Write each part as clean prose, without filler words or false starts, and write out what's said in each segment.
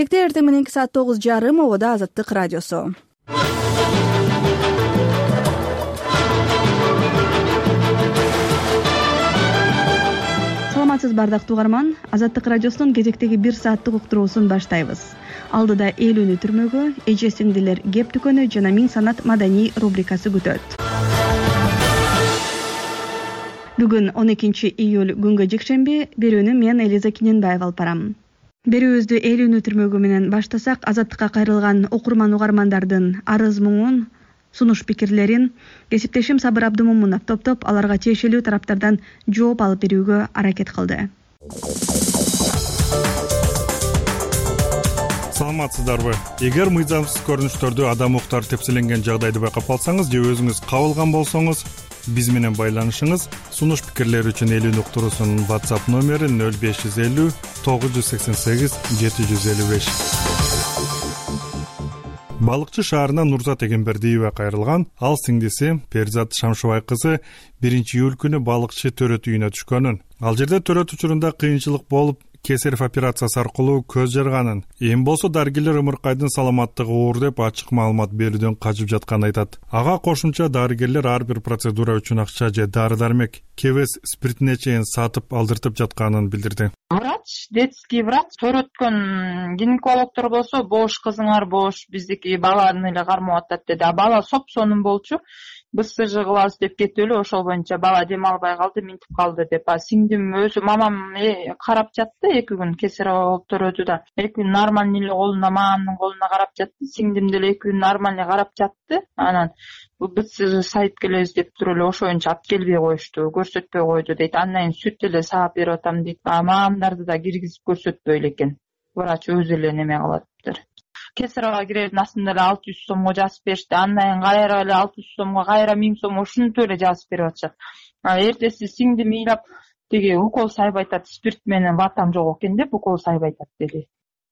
Эртең мененки саат 9:30 обода Азаттык радиосу. Саламатсыз бардактуу угарман, Азаттык радиосунун кезектеги 1 сааттык уктуруусун баштайбыз. Алдыда эл үнү түрмөгү, эже сиңдилер кеп дүкөнү жана Миң санат маданий рубрикасы күтөт. Бүгүн 12 июль күнгө жекшемби, берүүнү мен Элиза Кененбаева алып барам. Берүүбүздү эл үнү түрмөгү менен баштасак, Азаттыкка кайрылган окурман угармандардын арыз муңун, сунуш пикирлерин кесиптешим Сабыр Абдымомунов топтоп, аларга тиешелүү тараптардан жооп алып берүүгө аракет кылды. Саламатсыздарбы? Эгер мыйзамсыз көрүнүштөрдү адам укуктары тепселенген жагдайды байкап калсаңыз же өзүңүз кабылган болсоңуз, биз менен байланышыңыз. Сунуш пикирлер үчүн эл үнү уктуруусунун WhatsApp номери 0550 988 755. Балыкчы шаарына Нурзат Эгембердиева кайрылган. Ал сиңдиси Перизат Шамшыбай кызы 1 июль күнү балыкчы төрөт үйүнө түшкөнүн. Ал жерде төрөт учурунда кыйынчылык болуп, кесарев операциясы аркылуу көз жарганын, эми болсо дарыгерлер ымыркайдын саламаттыгы оор деп ачык маалымат берүүдөн качып жатканын айтат. Ага кошумча дарыгерлер ар бир процедура үчүн акча же дары-дармек, кебес спиртине чейин сатып алдыртып жатканын билдирди. Врач, детский врач, төрөткөн гинекологдор болсо бош, кызыңар бош, биздики баланы эле кармап атат деди. А бала соп-сонун болчу. БСЖ кылабыз деп кетип эле ошол боюнча бала дем албай калды, минтип калды деп. А сиңдим өзү мамам карап жатты 2 күн кесарево болуп төрөдү да. 2 күн нормально эле колуна, мамамдын колуна карап жатты. Сиңдим деле 2 күн нормально карап жатты. Анан БСЖ сайып келебиз деп туруп эле ошоюнча алып келбей коюшту, көрсөтпөй койду дейт. Андан кийин сүт эле саап берип атам дейт. А мамамдарды да киргизип көрсөтпөй элекен. Врач өзү эле неме кылат. Кесарево кирердин астында эле 600 сомго жазып беришти. Андан кийин кайра эле 600 сомго, кайра 1000 сомго ушинтип эле жазып берип атышат. Эртеси сиңдим ыйлап тиги укол сайбай атат, спирт менен ватам жок экен деп укол сайбай атат деди.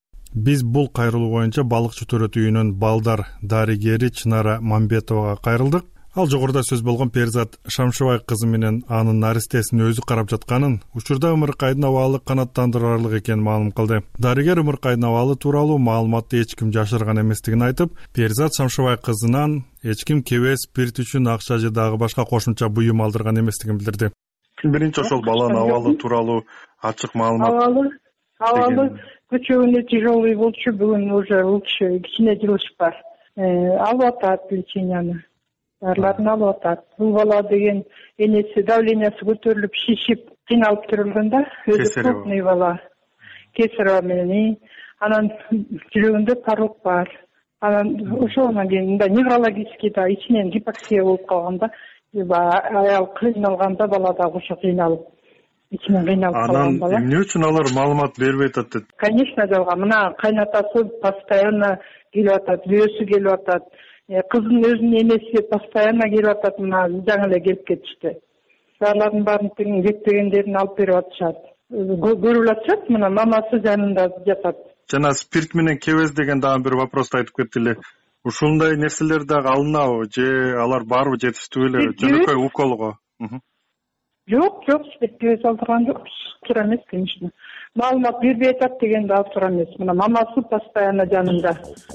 Биз бул кайрылуу боюнча балыкчы төрөт үйүнүн балдар дарыгери Чынара Мамбетовага кайрылдык. Ал жогоруда сөз болгон Перизат Шамшыбай кызы менен анын наристесин өзү карап жатканын, учурда ымыркайдын абалы канааттандырарлык экенин маалым кылды. Дарыгер ымыркайдын абалы тууралуу маалыматты эч ким жашырган эместигин айтып, Перизат Шамшыбай кызынан эч ким кебес спирт үчүн акча же дагы башка кошумча буюм алдырган эместигин билдирди. Биринчи ошол баланын абалы тууралуу ачык маалымат. Абалы көчөгүнө тяжелый болчу, бүгүн уже лучше, кичине жылыш бар. Алып атат леченияны. Дарларын алып атат. Бул бала деген энеси давлениясы көтөрүлүп, шишип, кыйналып турганда, өзү крупный бала. Кесарево менен, анан жүрөгүндө парлык бар. Анан ошондон кийин неврологический да ичинен гипоксия болуп калганда, аял кыйналганда бала да ошо кыйналып, ичинен кыйналып калган бала. Анан эмне үчүн алар маалымат бербей атат дейт? Конечно, жалган. Мына кайнатасы постоянно келип атат, бөөсү келип атат. Кыздын өзүнүн энеси постоянно келип атат, мына жаңы эле келип кетишти. Алардын баарын тегин жетпегендерин алып берип атышат. Көрүп атышат, мына мамасы жанында жатат. Жана спирт менен кебез деген дагы бир вопросту айтып кетти эле. Ушундай нерселер дагы алынабы же алар барбы, жетиштүү эле жөнөкөй уколго? Жок, спирт кебез алдырган жокпуз. Туура эмес, конечно. Маалымат бербей атат деген дагы туура эмес. Мына мамасы постоянно жанында.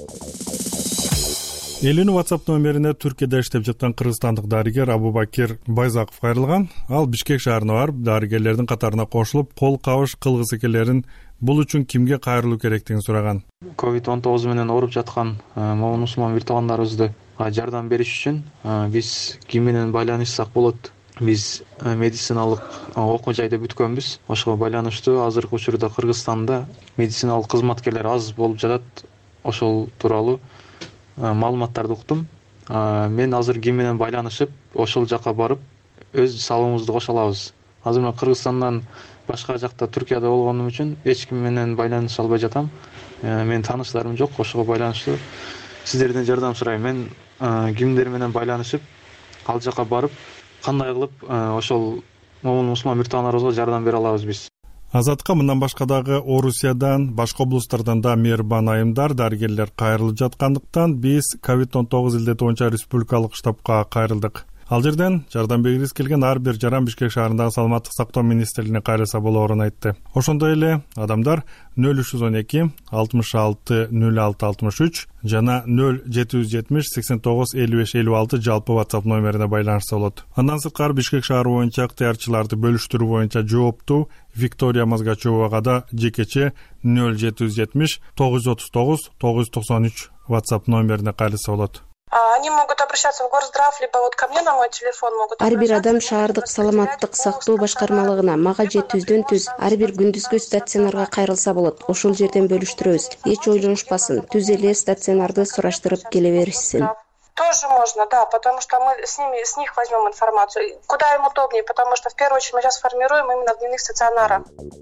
Элүүнү WhatsApp номерине Түркияда иштеп жаткан кыргызстандык дарыгер Абубакир Байзаков кайрылган. Ал Бишкек шаарына барып, дарыгерлердин катарына кошулуп, кол кабыш кылгысы келерин, бул үчүн кимге кайрылуу керектигин сураган. COVID-19 менен ооруп жаткан момун мусулман биртугандарыбызды жардам бериш үчүн биз ким менен байланышсак болот? Биз медициналык окуу жайды бүткөнбүз. Ошого байланыштуу азыркы учурда Кыргызстанда медициналык кызматкерлер аз болуп жатат. Ошол тууралуу маалыматтарды уктум. Мен азыр ким менен байланышып, ошол жака барып, өз салымыбызды кошо алабыз. Азыр мен Кыргызстандан башка жакта Түркияда болгонум үчүн эч ким менен байланыша албай жатам. Мен тааныштарым жок, ошого байланыштуу сиздерден жардам сурайм. Мен кимдер менен байланышып, ал жака барып, кандай кылып ошол момун мусулман биртугандарыбызга жардам бере алабыз биз. Азатка мындан башка дагы Орусиядан, башка облустардан да мейирбан айымдар, дарыгерлер кайрылып жаткандыктан биз COVID-19 илдети боюнча республикалык штабка кайрылдык. Ал жерден жардам бергиси келген ар бир жаран Бишкек шаарындагы саламаттык сактоо министрлигине кайрылса болоорун айтты. Ошондой эле адамдар 0312 66 06 63 жана 0770 89 55 56 жалпы WhatsApp номерине байланышса болот. Андан сырткары Бишкек шаары боюнча ыктыярчыларды бөлүштүрүү боюнча жооптуу Виктория Мазгачевага да жекече 0770 939 993 WhatsApp номерине кайрылса болот. Они могут обращаться в Горздрав, либо вот ко мне на мой телефон могут обращаться. Ар бир адам шаардык саламаттык сактоо башкармалыгына мага же түздөн-түз ар бир күндүзгү стационарга кайрылса болот. Ошол жерден бөлүштүрөбүз. Эч ойлонушпасын. Түз эле стационарды сураштырып келе беришсин. Тоже можно, да, потому что мы с них возьмем информацию. Куда им удобнее, потому что в первую очередь мы сейчас формируем именно в дневных стационарах.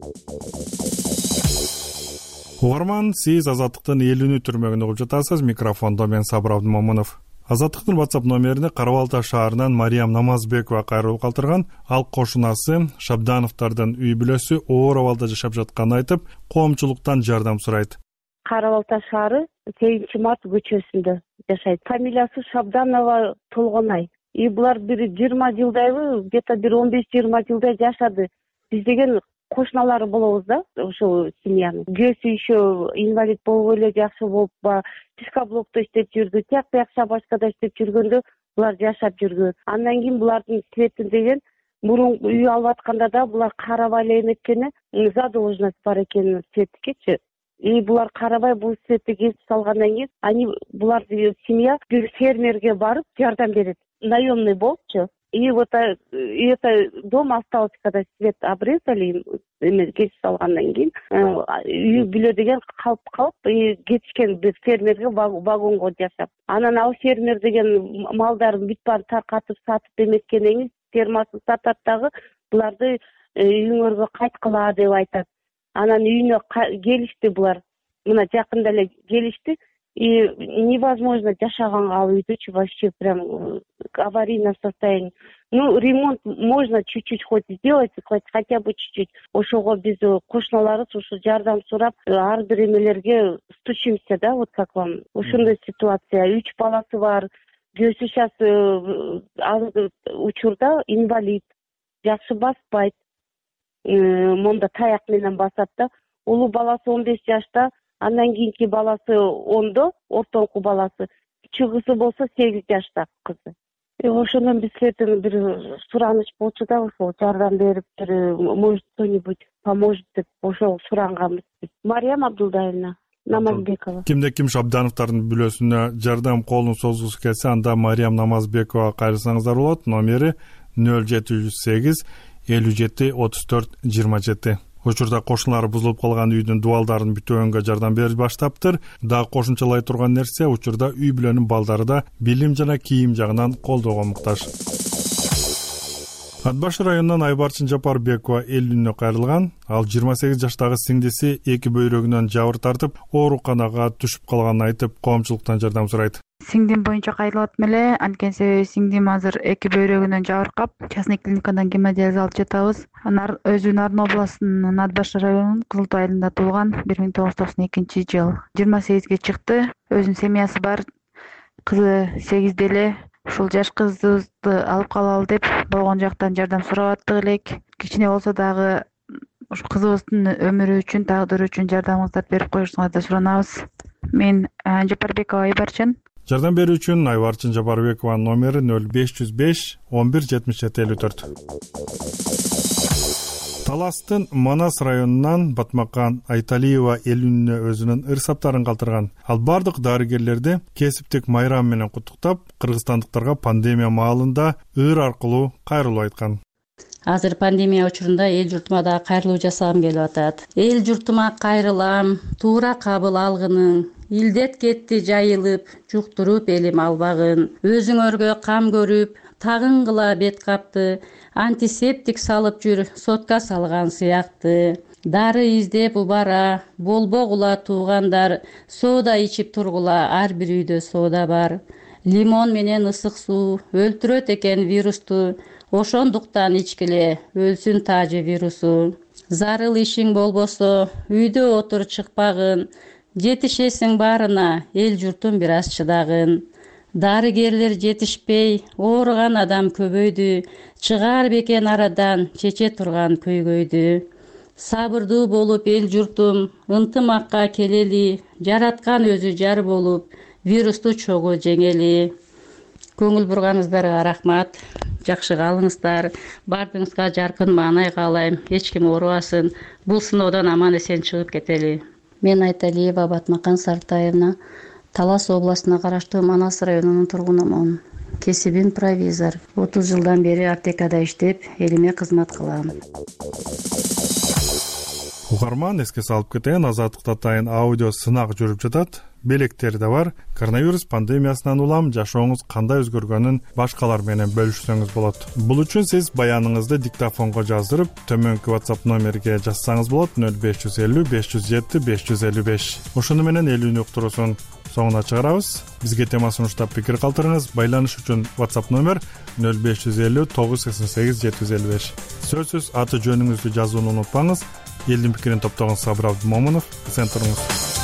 Угарман, сиз Азаттыктын элүүнү түрмөгүндө угуп жатасыз. Микрофондо мен Сабыр Абдымомунов. Азаттыктын WhatsApp номерине Кара Балта шаарынан Мариям Намазбекова кайрылып калтырган. Ал кошунасы Шабдановдордун үй бүлөсү оор абалда жашап жатканын айтып, коомчулуктан жардам сурайт. Кара Балта шаары 8-март көчөсүндө жашайт. Фамилиясы Шабданова Толгонай. И булар бир 20 жылдайбы, где-то бир 15-20 жылдай жашады. Биз деген кошуналары болобуз да, ошол семьянын. Күйөөсү еще инвалид болуп эле жакшы болуп, психоблокто иштеп жүрдү, тияк бuyакча башкада иштеп жүргөндө булар жашап жүргөн. Андан кийин булардын светин деген мурун үй алып атканда да булар карабай эле эметкени, задолженность бар экенин светикечи. И булар карабай бул светти кесип салгандан кийин, они булар семья бир фермерге барып жардам берет. Наемный болчу. И вот это дом осталось, когда свет обрезали, кесип салгандан кийин үй бүлө деген калып, и кетишкен бир фермерге вагонго жашап. Анан ал фермер деген малдарын бүт баарын таркатып сатып эметкенден кийин фермасын сатат дагы буларды үйүңөргө кайткыла деп айтат. Анан үйүнө келишти булар. Мына жакында эле келишти. И невозможно жашаганга ал үйдүчү вообще прям аварийное состояние. Ну, ремонт можно чуть-чуть хоть сделать, хотя бы чуть-чуть. Ошого биз кошуналарыбыз ушу жардам сурап, ар бир эмелерге стучимся, да, вот как вам. Ошондой ситуация. 3 баласы бар. Күйөөсү сейчас учурда инвалид. Жакшы баспайт. Монда таяк менен басат да. Улуу баласы 15 жашта. Андан кийинки баласы 10-до, ортоңку баласы. Кичүү кызы болсо 8 жашта кызы. Ошондон бизлерден бир сураныч болчу да, ошол жардам берип, может кто-нибудь поможет деп ошол суранганбыз. Мариям Абдулдаевна Намазбекова. Кимде ким Шабдановдордун бүлөсүнө жардам колун созгусу келсе, анда Мариям Намазбекова кайрылсаңыздар болот. Номери 0708 57 34 27. Учурда кошуналары бузулуп калган үйдүн дубалдарын бүтөөнгө жардам берип баштаптыр. Дагы кошумчалай турган нерсе, учурда үй бүлөнүн балдары да билим жана кийим жагынан колдоого муктаж. Ат Баш районунан Айбарчын Жапарбекова элүүнө кайрылган. Ал 28 жаштагы сиңдиси эки бөйрөгүнөн жабыр тартып, ооруканага түшүп калганын айтып, коомчулуктан жардам сурайт. Сиңдим боюнча кайрылып атам эле. Анткени себеби сиңдим азыр эки бөйрөгүнөн жабыркап, частный клиникадан гемодиализ алып жатабыз. Анар өзү Нарын областынын Ат Баш районунун Кызыл Тоо айылында туулган, 1992 жыл. 28ге чыкты. Өзүнүн семьясы бар. Кызы 8де эле. Ушул жаш кызыбызды алып калалы деп болгон жактан жардам сурап аттык элек. Кичине болсо дагы ушу кызыбыздын өмүрү үчүн, тагдыры үчүн жардамыңыздарды берип коюшуңарды суранабыз. Мен Жапарбекова Айбарчын. Жардам берүү үчүн Айбарчын Жапарбекованын номери 0505 11 77 54. Таластын Манас районунан Батмакан Айталиева элүүнө өзүнүн ырсаптарын калтырган. Ал бардык дарыгерлерди кесиптик майрам менен куттуктап, кыргызстандыктарга пандемия маалында ыр аркылуу кайрылуу айткан. Азыр пандемия учурунда эл журтума да кайрылуу жасагым келип атат. Эл журтума кайрылам, туура кабыл алгынын, илдет кетти жайылып, жуктуруп элим албагын, өзүңөргө кам көрүп, тагынгыла бет капты, антисептик салып жүр, сотка салган сыяктуу. Дары издеп убара, болбогула туугандар, соода ичип тургула, ар бир үйдө соода бар. Лимон менен ысык суу өлтүрөт экен вирусту, ошондуктан ичкиле, өлсүн таажы вирусу. Зарыл ишиң болбосо, үйдө отур чыкпагын, жетишесиң баарына, эл журтум бир аз чыдагын. дарыгерлер жетишпей, ооруган адам көбөйдү, чыгаар бекен арадан чече турган көйгөйдү. Сабырдуу болуп эл журтум, ынтымакка келели, жараткан өзү жар болуп, вирусту чогуу жеңели. Көңүл бурганыңыздарга рахмат. Жакшы калыңыздар. Бардыгыңызга жаркын маанай каалайм. Эч ким оорубасын. Бул сыноодон аман эсен чыгып кетели. Мен Айталиева Батмакан Сартаевна, Талас областына караштуу Манас районунун тургунумун. Кесибим провизор. 30 жылдан бери аптекада иштеп, элиме кызмат кылам. Угарман, эске салып кетейин, Азаттыкта атайын аудио сынак жүрүп жатат. Белектери да бар. Коронавирус пандемиясынан улам жашооңуз кандай өзгөргөнүн башкалар менен бөлүшсөңүз болот. Бул үчүн сиз баяныңызды диктофонго жаздырып, төмөнкү WhatsApp номерге жазсаңыз болот: 0550 507 555. Ошону менен элүүнү уктуруусун соңуна чыгарабыз. Бизге тема сунуштап пикир калтырыңыз. Байланыш үчүн WhatsApp номер 0550 988 755. Сөзсүз аты жөнүңүздү жазууну унутпаңыз. Элдин пикирин топтогон Сабыр Абдымомунов, сен туруңуз.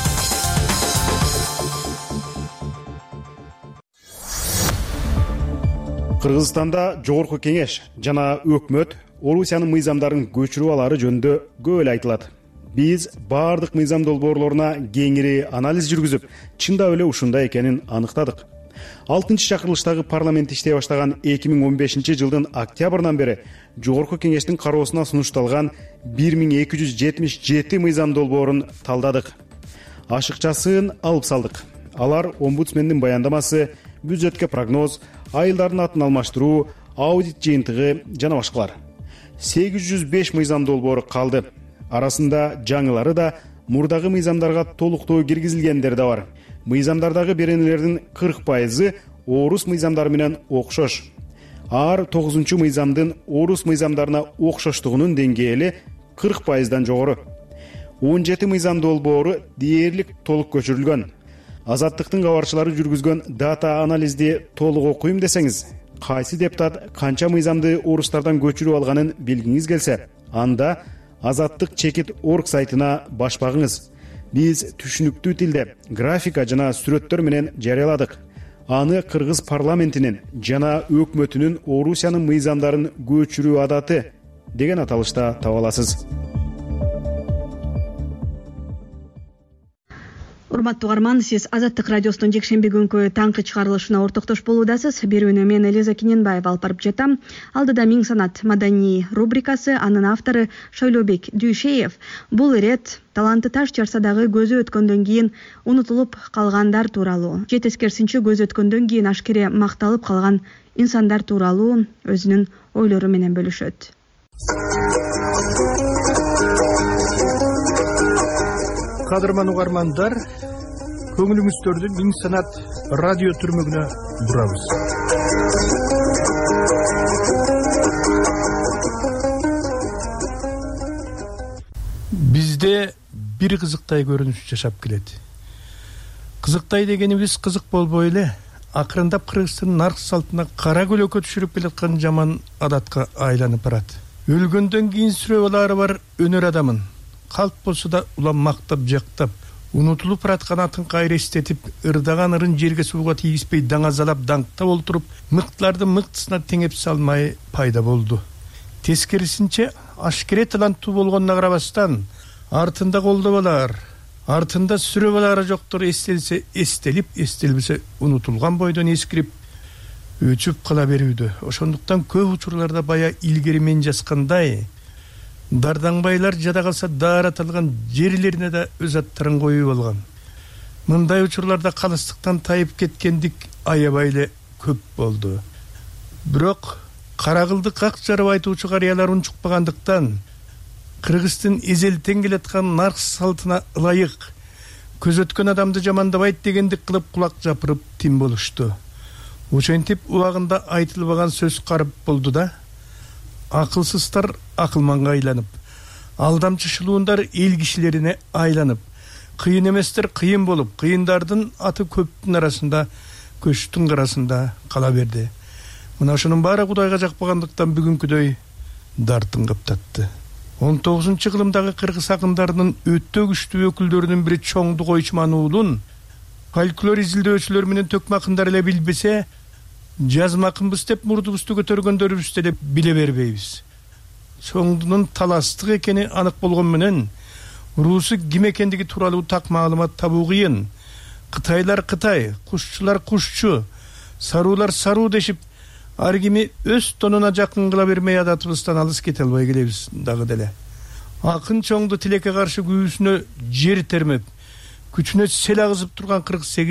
Кыргызстанда жогорку кеңеш жана өкмөт Орусиянын мыйзамдарын көчүрүп алары жөнүндө көп эле айтылат. Биз баардык мыйзам долбоорлоруна кеңири анализ жүргүзүп, чындап эле ушундай экенин аныктадык. 6-чакырылыштагы парламент иштей баштаган 2015 жылдын октябрынан бери жогорку кеңештин кароосуна сунушталган 1277 мыйзам долбоорун талдадык. Ашыкчасын алып салдык. Алар омбудсмендин баяндамасы, бюджетке прогноз, айылдардын атын алмаштыруу, аудит жыйынтыгы жана башкалар. 805 мыйзам долбоору калды. Арасында жаңылары да, мурдагы мыйзамдарга толуктоо киргизилгендери да бар. Мыйзамдардагы беренелердин 40% орус мыйзамдары менен окшош. Ар 9-чу мыйзамдын орус мыйзамдарына окшоштугунун деңгээли 40%дан жогору. 17 мыйзам долбоору дээрлик толук көчүрүлгөн. Азаттыктын кабарчылары жүргүзгөн дата анализди толук окуйм десеңиз, кайсы депутат канча мыйзамды орустардан көчүрүп алганын билгиңиз келсе, анда Азаттык чекит орг сайтына баш багыңыз. Биз түшүнүктүү тилде графика жана сүрөттөр менен жарыяладык. Аны Кыргыз парламентинин жана өкмөтүнүн Орусиянын мыйзамдарын көчүрүү адаты деген аталышта таба аласыз. Урматтуу угарман, сиз Азаттык радиосунун жекшемби күнкү таңкы чыгарылышына ортоктош болуудасыз. Берүүнү мен Элиза Кененбаева алып барып жатам. Алдыда Миң санат маданий рубрикасы, анын автору Шойлобек Дүйшеев. Бул ирет таланты таш жарса дагы көзү өткөндөн кийин унутулуп калгандар тууралуу, же тескерисинче көзү өткөндөн кийин ашкере макталып калган инсандар тууралуу өзүнүн ойлору менен бөлүшөт. Кадырман угармандар, көңүлүңүздөрдү Миң санат радио түрмөгүнө бурабыз. Бизде бир кызыктай көрүнүш жашап келет. Кызыктай дегенибиз кызык болбой эле, акырындап Кыргызстандын нарк салтына кара көлөкө түшүрүп келаткан жаман адатка айланып барат. Өлгөндөн кийин сүрөбалары бар өнөр адамын калп болсо да улам мактап жактап, унутулуп бараткан атын кайра эстетип, ырдаган ырын жерге сууга тийгизбей даңазалап даңктап олтуруп, мыктыларды мыктысына теңеп салмай пайда болду. Тескерисинче, ашкере таланттуу болгонуна карабастан, артында колдобалар, артында сүрөбалары жоктор эстелсе эстелип, эстелбесе унутулган бойдон эскирип, өчүп кала берүүдө. Ошондуктан көп учурларда бая илгери мен жазгандай, дардаңбайлар жада калса дааратылган жерлерине да өз аттарын коюп алган. Мындай учурларда калыстыктан тайып кеткендик аябай эле көп болду. Бирок каракылды как жарып айтуучу карыялар унчукпагандыктан, Кыргыздын эзелтен келаткан нарк салтына ылайык көз өткөн адамды жамандабайт дегендик кылып кулак жапырып тим болушту. Ошентип убагында айтылбаган сөз карып болду да, акылсыздар акылманга айланып, алдамчышылуундар эл кишилерине айланып, кыйын эместер кыйын болуп, кыйындардын аты көптүн арасында, көчтүн арасында кала берди. Мына ошонун баары Кудайга жакпагандыктан бүгүнкүдөй дартын каптатты. 19-кылымдагы кыргыз акындарынын өтө күчтүү өкүлдөрүнүн бири Чоңду Койчман уулун фольклор изилдөөчүлөр менен төкмө акындар эле билбесе, жазмакынбыз деп мурдубузду көтөргөндөрүбүз деле биле бербейбиз. Чоңдунун таластык экени анык болгон менен уруусу ким экендиги тууралуу так маалымат табуу кыйын. Кытайлар Кытай, кушчулар кушчу, саруулар саруу дешип, ар кими өз тонуна жакын кыла бермей адатыбыздан алыс кете албай келебиз дагы деле. Акын чоңду тилекке каршы күйүүсүнө жер термеп, күчүнө сел агызып турган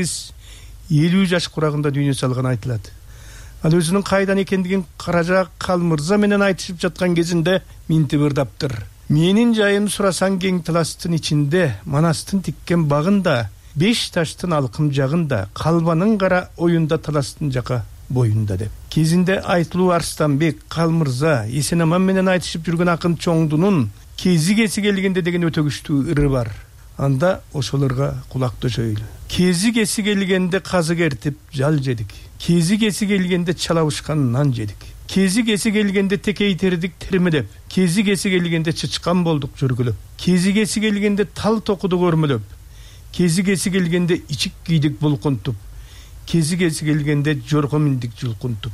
48-50 жаш курагында дүйнө салган айтылат. Ал өзүнүн кайдан экендигин Каражак Калмырза менен айтышып жаткан кезинде минтип ырдаптыр. Менин жайым сурасаң кең таластын ичинде, манастын тиккен багында, 5 таштын алкым жагында, калбанын кара оюнда таластын жака боюнда деп. Кезинде Айтылуу Арстанбек, Калмырза, Эсенаман менен айтышып жүргөн акын чоңдунун кези келгенде деген өтө күчтүү ыры бар. Анда ошолорго кулак төшөйлү. Кези келгенде казы кертип жал жедик. Кези келгенде чалабышкан нан жедик. Кези келгенде текейтердик термелеп. Кези келгенде чычкан болдук жүргүлөп. Кези келгенде тал токудук өрмөлөп. Кези келгенде ичик кийдик булкунтуп. Кези келгенде жорго миндик жулкунтуп.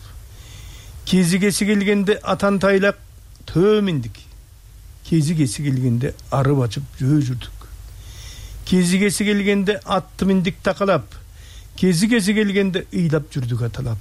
Кези келгенде атан тайлак төө миндик. Кези келгенде арып ачып жөө жүрдүк. Кези келгенде атты миндик такалап. Кези келгенде ыйлап жүрдүк аталап.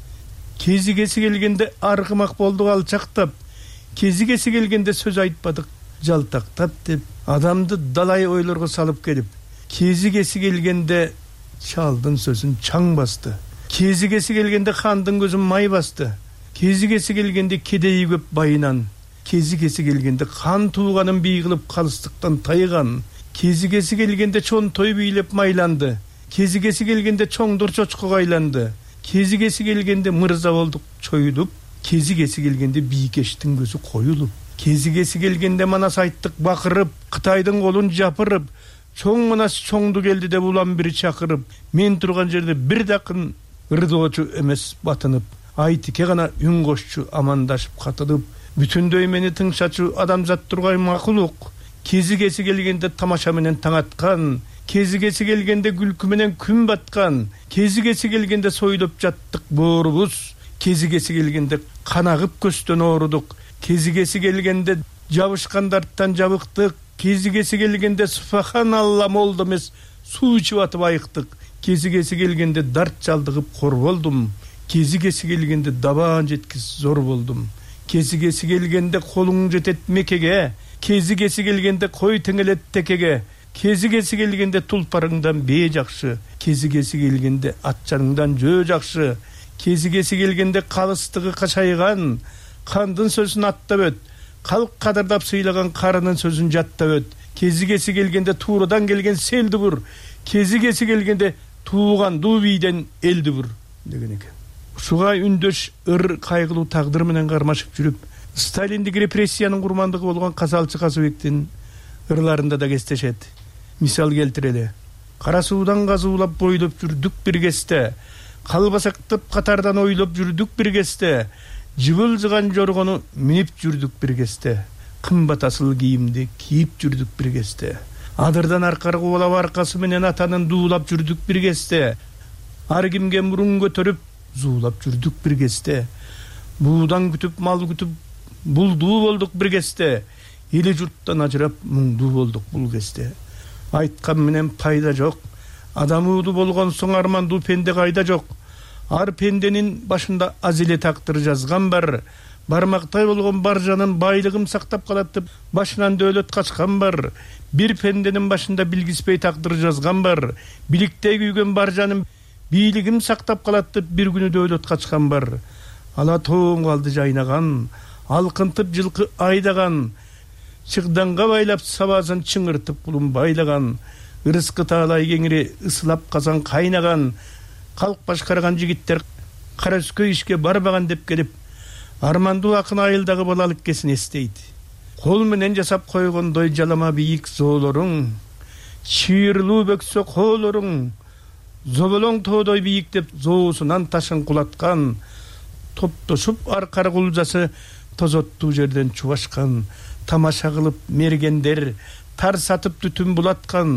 Кези келгенде аргымак болдук алчактап. Кези келгенде сөз айтпадык жалтактап деп, адамды далай ойлорго салып келип. Кези келгенде чалдын сөзүн чаң басты. Кези келгенде хандын көзүн май басты. Кези келгенде кедейи көп байынан. Кези келгенде қан тууганын бий кылып калыстыктан тайган. Кези келгенде чон той бийлеп майланды. Кези келгенде чоңдор чочкуга айланды. Кези келгенде мырза болдук чоюлуп. Кези келгенде бийкештин көзү коюлуп. Кези келгенде манас айттык бакырып, Кытайдын колун жапырып, чоң манас чоңду келди деп улам бир чакырып, мен турган жерде бир дакын ырдоочу эмес батынып, айтике гана үн кошчу амандашып катылып, бүтүндөй мени тыңшачу адамзат тургай макулук. Кези келгенде тамаша менен таң аткан, кези келгенде күлкү менен күн баткан, кези келгенде сойлоп жаттык боорубуз, кези келгенде канагып көстөн оорудук, кези келгенде жабышкандардан жабыктык, кези келгенде субхан алла молду эмес суу ичип атып айыктык, кези келгенде дарт жалдыгып кор болдум, кези келгенде дабаан жеткис зор болдум, кези келгенде колуң жетет мекеге, кези келгенде кой теңелет текеге, кези келгенде тулпарыңдан бээ жакшы, кези келгенде атчаныңдан жөө жакшы, кези келгенде калыстыгы качайган, кандын сөзүн аттап өт, калк кадырдап сыйлаган карынын сөзүн жаттап өт, кези келгенде туурадан келген селди бур, кези келгенде тууган дуу бийден элди бур деген экен. Ушуга үндөш ыр кайгылуу тагдыр менен кармашып жүрүп, Сталиндик репрессиянын курмандыгы болгон Казалчы Казыбектин ырларында да кестешет. Мисал келтирели. Кара суудан казуулап бойлоп жүрдүк бир кезде, калбасактап катардан ойлоп жүрдүк бир кезде, жыбылжыган жоргону минип жүрдүк бир кезде, кымбат асыл кийимди кийип жүрдүк бир кезде, адырдан аркары кубалап аркасы менен атанын дуулап жүрдүк бир кезде, ар кимге мурун көтөрүп зуулап жүрдүк бир кезде, буудан күтүп мал күтүп булдуу болдук бир кезде, эли журттан ажырап муңдуу болдук бул кезде. Айткан менен пайда жок, адам ууду болгон соң армандуу пенде кайда жок. Ар пенденин башында аз эле тактыр жазган бар, бармактай болгон бар жанын байлыгым сактап калат деп башынан дөөлөт качкан бар. Бир пенденин башында билгиспей тактыр жазган бар, биликтей күйгөн бар жаным бийлигим сактап калат деп бир күнү дөөлөт качкан бар. Ала тоом калды жайнаган, алкынтып жылкы айдаган, чыгданга байлап сабазын чыңыртып кулун байлаган, ырыскы таалай кеңири ысылап казан кайнаган, калк башкарган жигиттер кара өскөй ишке барбаган деп келип, армандуу акын айылдагы балалык кесин эстейт. Кол менен жасап койгондой жалама бийик зоолоруң, чыйырлуу бөксө коолоруң, зоболоң тоодой бийик деп зоосунан ташын кулаткан, топтошуп аркары кулжасы тозоттуу жерден чубашкан, тамаша кылып мергендер, тар сатып түтүн булаткан,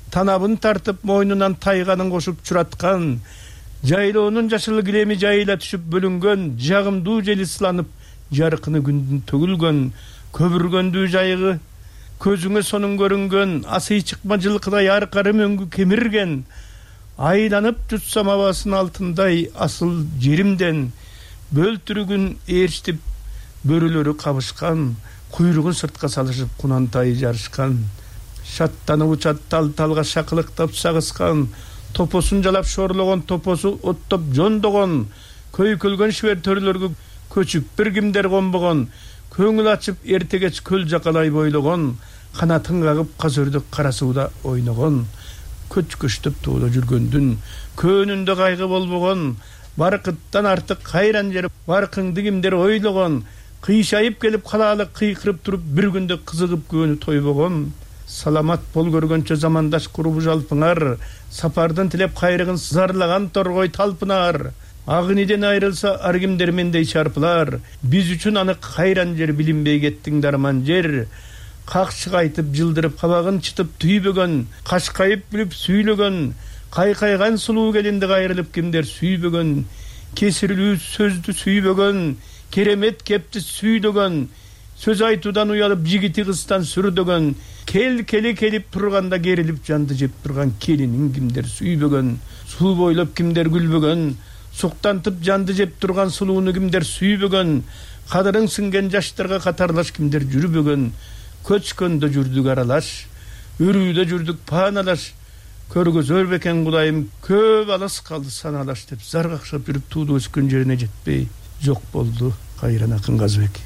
танабын тартып мойнунан тайганын кошуп чураткан, жайлоонун жашыл килеми жайыла түшүп бөлүнгөн, жагымдуу жели сыланып жаркыны күндүн төгүлгөн, көбүргөндүү жайыгы көзүңө сонун көрүнгөн, асый чыкма жылкыдай аркары мөңгү кемирген, айланып жутсам абасын алтындай асыл жеримден, бөлтүрүгүн ээрчитип бөрүлөрү кабышкан, куйругун сыртка салышып кунантай жарышкан, шаттанып учат тал-талга шакылыктап сагыскан, топосун жалап шорлогон, топосу оттоп жондогон, көйкөлгөн шибер төрлөргө көчүп бир кимдер конбогон, көңүл ачып эртегеч көл жакалай бойлогон, канатын кагып казөрдүк кара сууда ойногон, көчкөчтөп тоодо жүргөндүн көөнүндө кайгы болбогон, баркыттан артык кайран жер баркыңды кимдер ойлогон, кыйшайып келип калаалык кыйкырып туруп бир күндө кызыгып көөнү тойбогон, саламат бол көргөнчө замандаш курбу жалпыңар, сапардын тилеп кайрыгын сызарлаган торгой талпынар, ак иниден айрылса ар кимдер мендей чарпылар, биз үчүн аны кайран жер билинбей кеттиң дарман жер, какчык айтып жылдырып кабагын чытып түйбөгөн, кашкайып күлүп сүйлөгөн, кайкайган сулуу келинди кайрылып кимдер сүйбөгөн, кесирлүү сөздү сүйбөгөн, керемет кепти сүйдөгөн, сөз айтуудан уялып жигити кыздан сүрдөгөн, кели келип турганда керилип жанды жеп турган келинин кимдер сүйбөгөн, суу бойлоп кимдер күлбөгөн, суктантып жанды жеп турган сулууну кимдер сүйбөгөн, кадырың сиңген жаштарга катарлаш кимдер жүрбөгөн, көчкөндө жүрдүк аралаш, үрүүдө жүрдүк пааналаш, көргөзөр бекен Кудайым көп алыс калды саналаш деп зар какшап жүрүп тууду өскөн жерине жетпей жок болду кайран акын Казбек.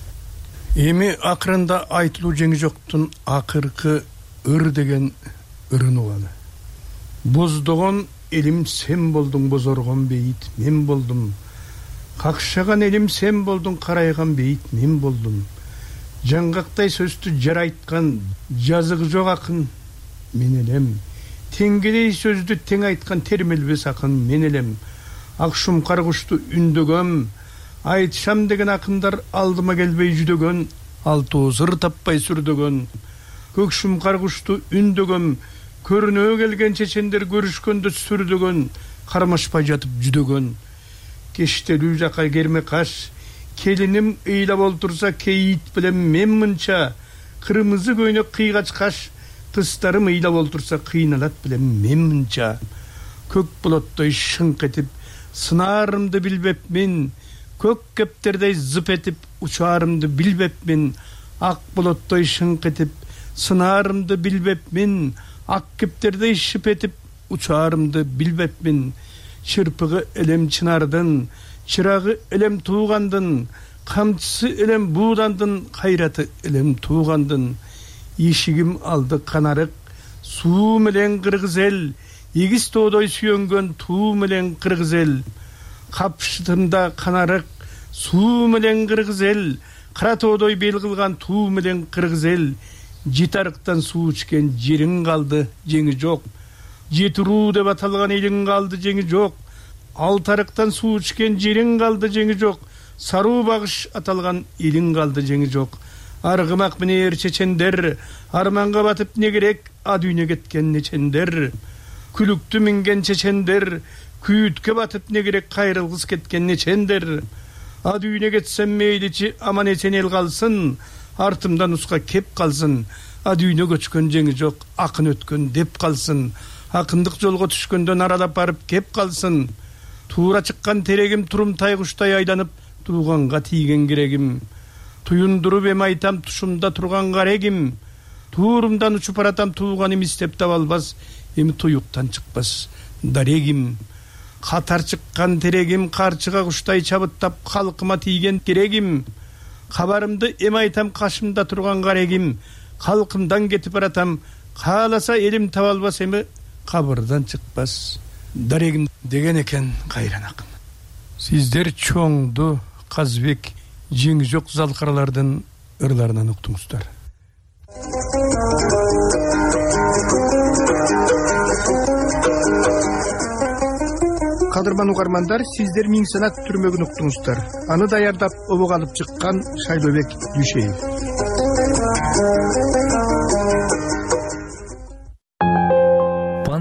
Эми акырында айтылуу жеңи жоктун акыркы ыр деген ырын угалы. Боздогон элим сен болдуң, бозоргон бейит мен болдум. Какшаган элим сен болдуң, карайган бейит мен болдум. Жаңгактай сөздү жар айткан жазыгы жок акын мен элем. Теңгедей сөздү тең айткан термелбес акын мен элем. Акшум каргушту үндөгөм, айтышам деген акындар алдыма келбей жүдөгөн, алтоо сыр таппай сүрдөгөн. Көкшүм каргушту үндөгөм, көрүнө келген чечендер көрүшкөндө сүрдөгөн, кармашпай жатып жүдөгөн. Кештелүү жакай керме каш, келиним ыйлап олтурса кейит билем мен мынча, кырмызы көйнөк кыйгач каш, кыздарым ыйлап олтурса кыйналат билем мен мынча. Көк булоттой шыңк этип сынаарымды билбепмин, көк кептердей зып этип учаарымды билбепмин. Ак булоттой шыңк этип сынаарымды билбепмин, ак кептердей шып этип учаарымды билбепмин. Чырпыгы элем чынардын, чырагы элем туугандын, камчысы элем буудандын, кайраты элем туугандын. Ишигим алды канарык, суу менен кыргыз эл, эгиз тоодой сүйөнгөн туу менен кыргыз эл. Капшытымда канарык, суу менен кыргыз эл, кара тоодой бел кылган туу менен кыргыз эл. Житарыктан суу ичкен жериң калды, жеңи жок. Жетирүү деп аталган элиң калды, жеңи жок. Алтарыктан суу ичкен жериң калды, жеңи жок. Саруу багыш аталган элиң калды, жеңи жок. Аргымак минер чечендер, арманга батып не керек, а дүйнө кеткен нечендер. Күлүктү минген чечендер, күйүткө батып не керек, кайрылгыс кеткен нечендер. А дүйнө кетсем мейличи, аман эсен эл калсын, артымдан уска кеп калсын. А дүйнө көчкөн жеңи жок, акын өткөн деп калсын. Акындык жолго түшкөндөн аралап барып кеп калсын. Туура чыккан терегим турум тайгуштай айланып, тууганга тийген керегим. Туюндуруп эми айтам тушумда турган карегим. Туурумдан учуп баратам, тууганым истеп таба албас, эми туюктан чыкпас дарегим. Катар чыккан терегим, карчыга куштай чабыттап калкыма тийген керегим. Кабарымды эми айтам кашымда турган карегим. Калкымдан кетип баратам, кааласа элим таба албас, эми кабырдан чыкпас дарегим деген экен кайран акын. Сиздер чоңду Казбек жеңи жок залкарлардын ырларынан уктуңуздар. Кадырман угармандар, сиздер Миң Санат түрмөгүн уктуңуздар. Аны даярдап обого алып чыккан Шайлообек Дүйшеев.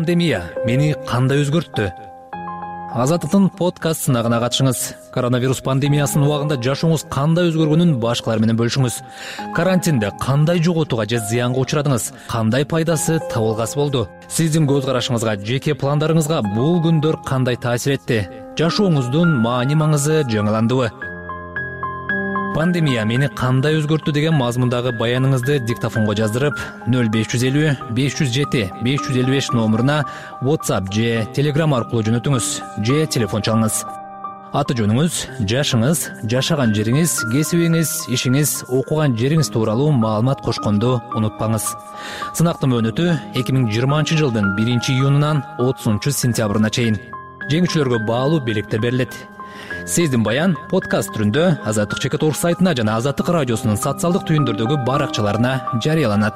Пандемия мени кандай өзгөрттү? Азаттыктын подкаст сынагына катышыңыз. Коронавирус пандемиясынын убагында жашооңуз кандай өзгөргөнүн башкалар менен бөлүшүңүз. Карантинде кандай жоготууга же зыянга учурадыңыз? Кандай пайдасы, табылгасы болду? Сиздин көз карашыңызга, жеке пландарыңызга бул күндөр кандай таасир этти? Жашооңуздун маани маңызы жаңыландыбы? Пандемия мени кандай өзгөрттү деген мазмундагы баяныңызды диктофонго жаздырып 0550 507 555 номуруна WhatsApp же Telegram аркылуу жөнөтүңүз же телефон чалыңыз. Аты жөнүңүз, жашыңыз, жашаган жериңиз, кесибиңиз, ишиңиз, окуган жериңиз тууралуу маалымат кошконду унутпаңыз. Сынактын мөөнөтү 2020 жылдын 1-июнунан 30-сентябрына чейин. Жеңүүчүлөргө баалуу белектер берилет. Сиздин баян подкаст түрүндө Азаттык Чекит.орг сайтына жана Азаттык радиосунун социалдык түйүндөрдөгү баракчаларына жарыяланат.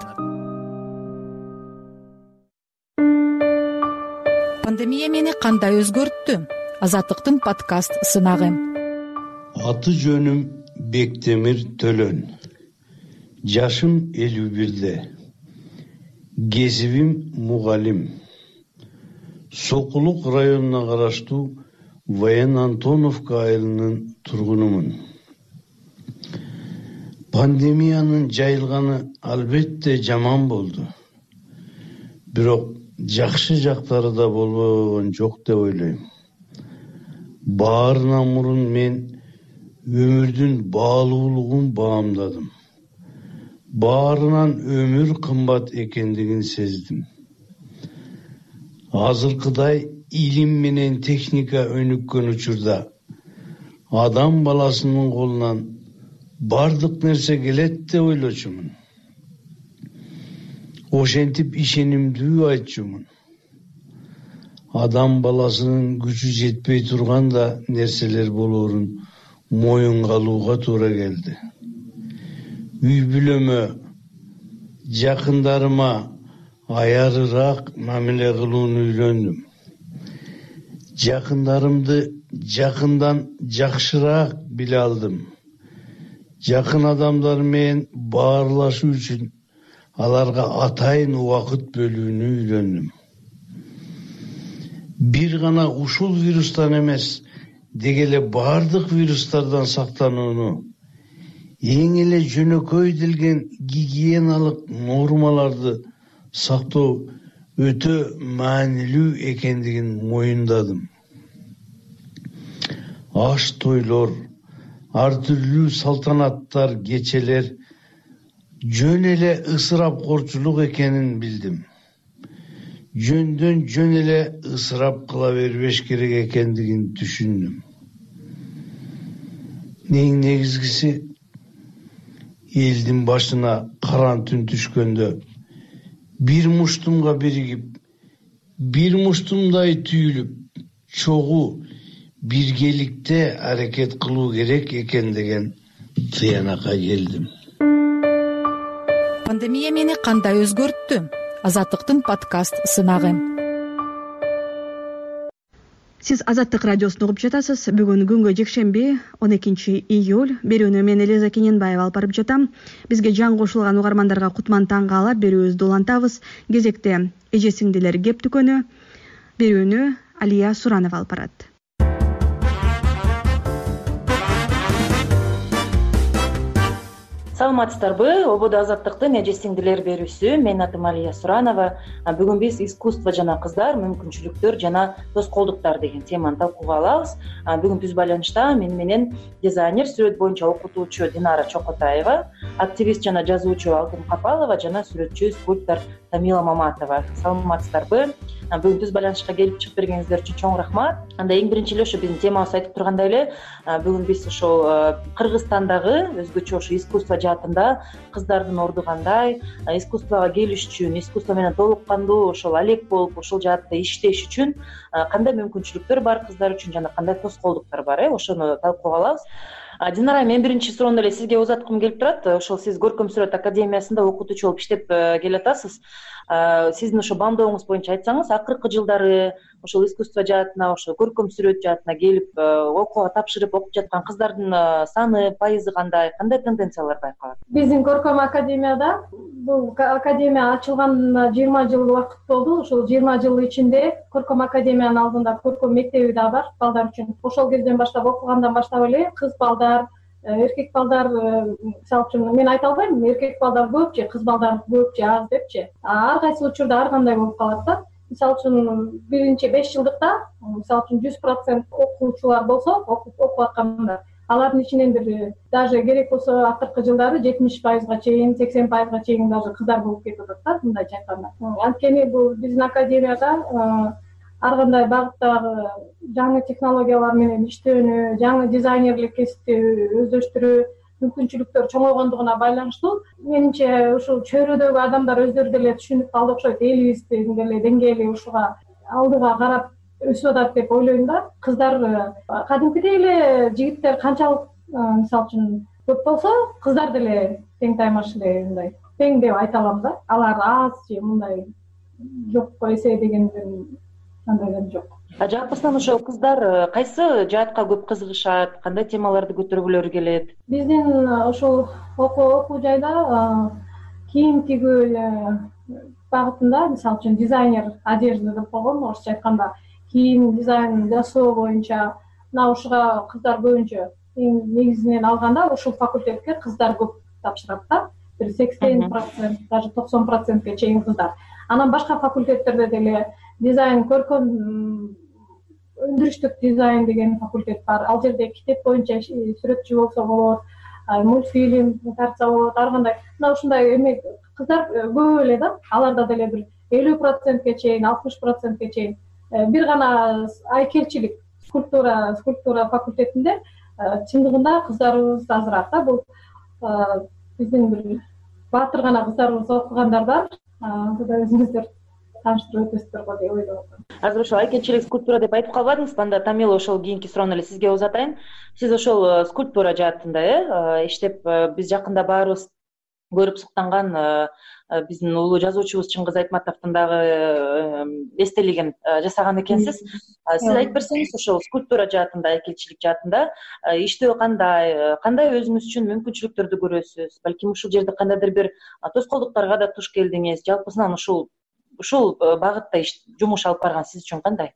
Пандемия мени кандай өзгөрттү? Азаттыктын подкаст сынагы. Аты жөнүм Бектемир Төлөн. Жашым 51-де. Кесибим мугалим. Сокулук районуна караштуу Воен Антоновка айылынын тургунумун. Пандемиянын жайылганы албетте жаман болду. Бирок жакшы жактары да болбогон жок деп ойлойм. Баарынан мурун мен өмүрдүн баалуулугун баамдадым. Баарынан өмүр кымбат экендигин сездим. Азыркыдай илим менен техника өнүккөн учурда адам баласынын колунан бардык нерсе келет деп ойлочумун. Ошентип ишенимдүү айтчумун. Адам баласынын күчү жетпей турганда нерселер болоорун моюнга алууга туура келди. Үй бүлөмө, жакындарыма аярыраак мамиле кылууну үйрөндүм. Жакындарымды жакындан жакшыраак биле алдым. Жакын адамдар менен баарлашуу үчүн аларга атайын убакыт бөлүүнү үйрөндүм. Бир гана ушул вирустан эмес, деги эле бардык вирустардан сактанууну, эң эле жөнөкөйдүлген гигиеналык нормаларды сактоо өтө маанилүү экендигин моюндадым. Аш тойлор, ар түрлүү салтанаттар, кечелер жөн эле ысырапкорчулук экенин билдим. Жөндөн жөн эле ысырап кыла бербеш керек экендигин түшүндүм. Эң негизгиси, элдин башына каран түн түшкөндө бир муштумга биригип, бир муштумдай түйүлүп, чогуу биргеликте аракет кылуу керек экен деген тыянакка келдим. Пандемия мени кандай өзгөрттү? Азаттыктын подкаст сынагы. Сиз Азаттык радиосун угуп жатасыз. Бүгүн күнгө жекшемби 12-июль. Берүүнү мен Элиза Кененбаева алып барып жатам. Бизге жан кошулган угармандарга кутман таң каалап берүүбүздү улантабыз. Кезекте эже сиңдилер кеп дүкөнү. Берүүнү Алия Суранова алып барат. Саламатсыздарбы? Ободо Азаттыктын эже сиңдилер берүүсү. Менин атым Алия Суранова. Бүгүн биз искусство жана кыздар, мүмкүнчүлүктөр жана тоскоолдуктар деген теманы талкууга алабыз. Бүгүн түз байланышта мени менен дизайнер, сүрөт боюнча окутуучу Динара Чокотаева, активист жана жазуучу Алтын Капалова жана сүрөтчү, скульптор Тамила Маматова. Саламатсыздарбы? Бүгүн түз байланышка келип чыгып бергениңиздер үчүн чоң рахмат. Анда эң биринчи эле ошо биздин темабыз айтып тургандай эле, бүгүн биз ошол Кыргызстандагы өзгөчө ошо искусство жаатында кыздардын орду кандай, искусствого келиш үчүн, искусство менен толук кандуу ошол алек болуп, ошол жаатта иштеш үчүн кандай мүмкүнчүлүктөр бар кыздар үчүн жана кандай тоскоолдуктар бар, ошону талкууга алабыз. Динара, мен биринчи суроону эле сизге узаткым келип турат. Ошол сиз Көркөм сүрөт академиясында окутуучу болуп иштеп келатасыз. Сиздин ошо баамдооңуз боюнча айтсаңыз, акыркы жылдары ошол искусство жаатына, ошо көркөм сүрөт жаатына келип окууга тапшырып окуп жаткан кыздардын саны, пайызы кандай тенденциялар байкалат? Биздин көркөм академияда бул академия ачылганына 20 жыл убакыт болду. Ошол 20 жыл ичинде көркөм академиянын алдында көркөм мектеби да бар балдар үчүн. Ошол кезден баштап окугандан баштап эле кыз балдар, эркек балдар, мисалы үчүн мен айта албайм, эркек балдар көп же кыз балдар көп же аз депчи. Ар кайсы учурда ар кандай болуп калат да. Мисалы үчүн биринчи 5 жылдыкта, мисалы үчүн 100% окуучулар болсо, окуп аткандар, алардын ичинен бир даже керек болсо акыркы жылдары 70%га чейин, 80%га чейин даже кыздар болуп кетип атат да, мындайча айтканда. Анткени бул биздин академияда ар кандай багыттагы жаңы технологиялар менен иштөөнү, жаңы дизайнерлик кесипти өздөштүрүү мүмкүнчүлүктөр чоңойгондугуна байланыштуу. Менимче ушул чөйрөдөгү адамдар өздөрү деле түшүнүп калды окшойт, элибиздин деле деңгээли ушуга алдыга карап өсүп атат деп ойлойм да. Кыздар кадимкидей эле жигиттер канчалык мисалы үчүн көп болсо, кыздар деле тең таймаш эле мындай тең деп айта алам да. Алар аз же мындай жокко эсе дегенден андайдан жок. Жалпысынан ошо кыздар кайсы жаатка көп кызыгышат, кандай темаларды көтөргүлөрү келет? Биздин ошол окуу жайда кийим тигүү багытында, мисалы үчүн дизайнер одежда деп койгон, орусча айтканда кийим дизайнын жасоо боюнча, мына ушуга кыздар көбүнчө негизинен алганда ушул факультетке кыздар көп тапшырат да. Бир 80%, даже 90%ке чейин кыздар. Анан башка факультеттерде деле дизайн, көркөм өндүрүштүк дизайн деген факультет бар. Ал жерде китеп боюнча сүрөтчү болсо болот, мультфильм тартса болот, ар кандай. Мына ушундай эме кыздар көп эле да. Аларда деле бир 50%ке чейин, 60%ке чейин. Бир гана айкелчилик, скульптура факультетинде чындыгында кыздарыбыз азыраак да. Бул биздин бир баатыр гана кыздарыбыз окугандар бар. Кудай өзүңүздөр тааныштырып өтөсүздөр го деп ойлоп атам. Азыр ошол айкелчилик скульптура деп айтып калбадыңызбы? Анда Тамила ошол кийинки суроону эле сизге узатайын. Сиз ошол скульптура жаатында иштеп, биз жакында баарыбыз көрүп суктанган биздин улуу жазуучубуз Чыңгыз Айтматовдун дагы эстелигин жасаган экенсиз. Сиз айтып берсеңиз, ошол скульптура жаатында, айкелчилик жаатында иштөө кандай өзүңүз үчүн мүмкүнчүлүктөрдү көрөсүз? Балким ушул жерде кандайдыр бир тоскоолдуктарга да туш келдиңиз. Жалпысынан ушул багытта жумуш алып барган сиз үчүн кандай?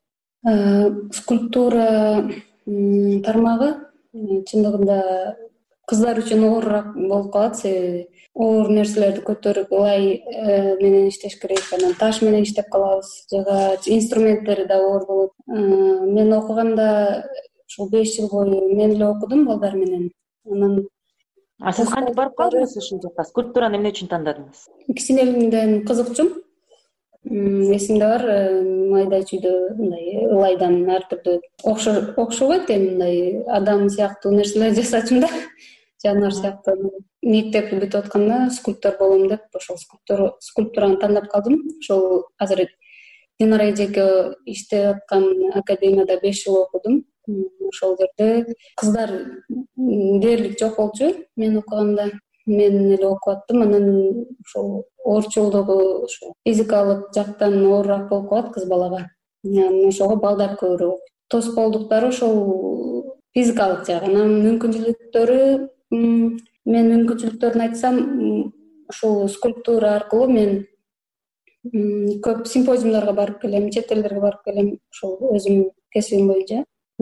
Скульптура тармагы чындыгында кыздар үчүн оорураак болуп калат. Себеби оор нерселерди көтөрүп лай менен иштеш керек, анан таш менен иштеп калабыз, жана инструменттери да оор болот. Мен окуганда ушул 5 жыл бою мен эле окудум балдар менен. Анан сиз кантип барып калдыңыз ушул жакка? Скульптураны эмне үчүн тандадыңыз? Кичинелигимден кызыкчумун. Эсимде бар, майда чүйдө мындай ылайдан ар түрдүү окшобойт эми мындай адам сыяктуу нерселер жасачумун да. Жаныбар сыяктуу. Мектепти бүтүп атканда скульптор болом деп ошол скульптураны тандап калдым. Ошол азыр Динара эжеке иштеп аткан академияда 5 жыл окудум. Ошол жерде кыздар дээрлик жок болчу. Мен окуганда мен эле окуп аттым. Анан ошол оорчулугу ошол физикалык жактан оорураак болуп калат кыз балага. Ошого балдар көбүрөөк. Тоскоолдуктары ошол физикалык жагы. Анан мүмкүнчүлүктөрү, мен мүмкүнчүлүктөрүн айтсам, ушул скульптура аркылуу мен көп симпозиумдарга барып келем, чет элдерге барып келем, ошол өзүмдүн кесибим боюнча.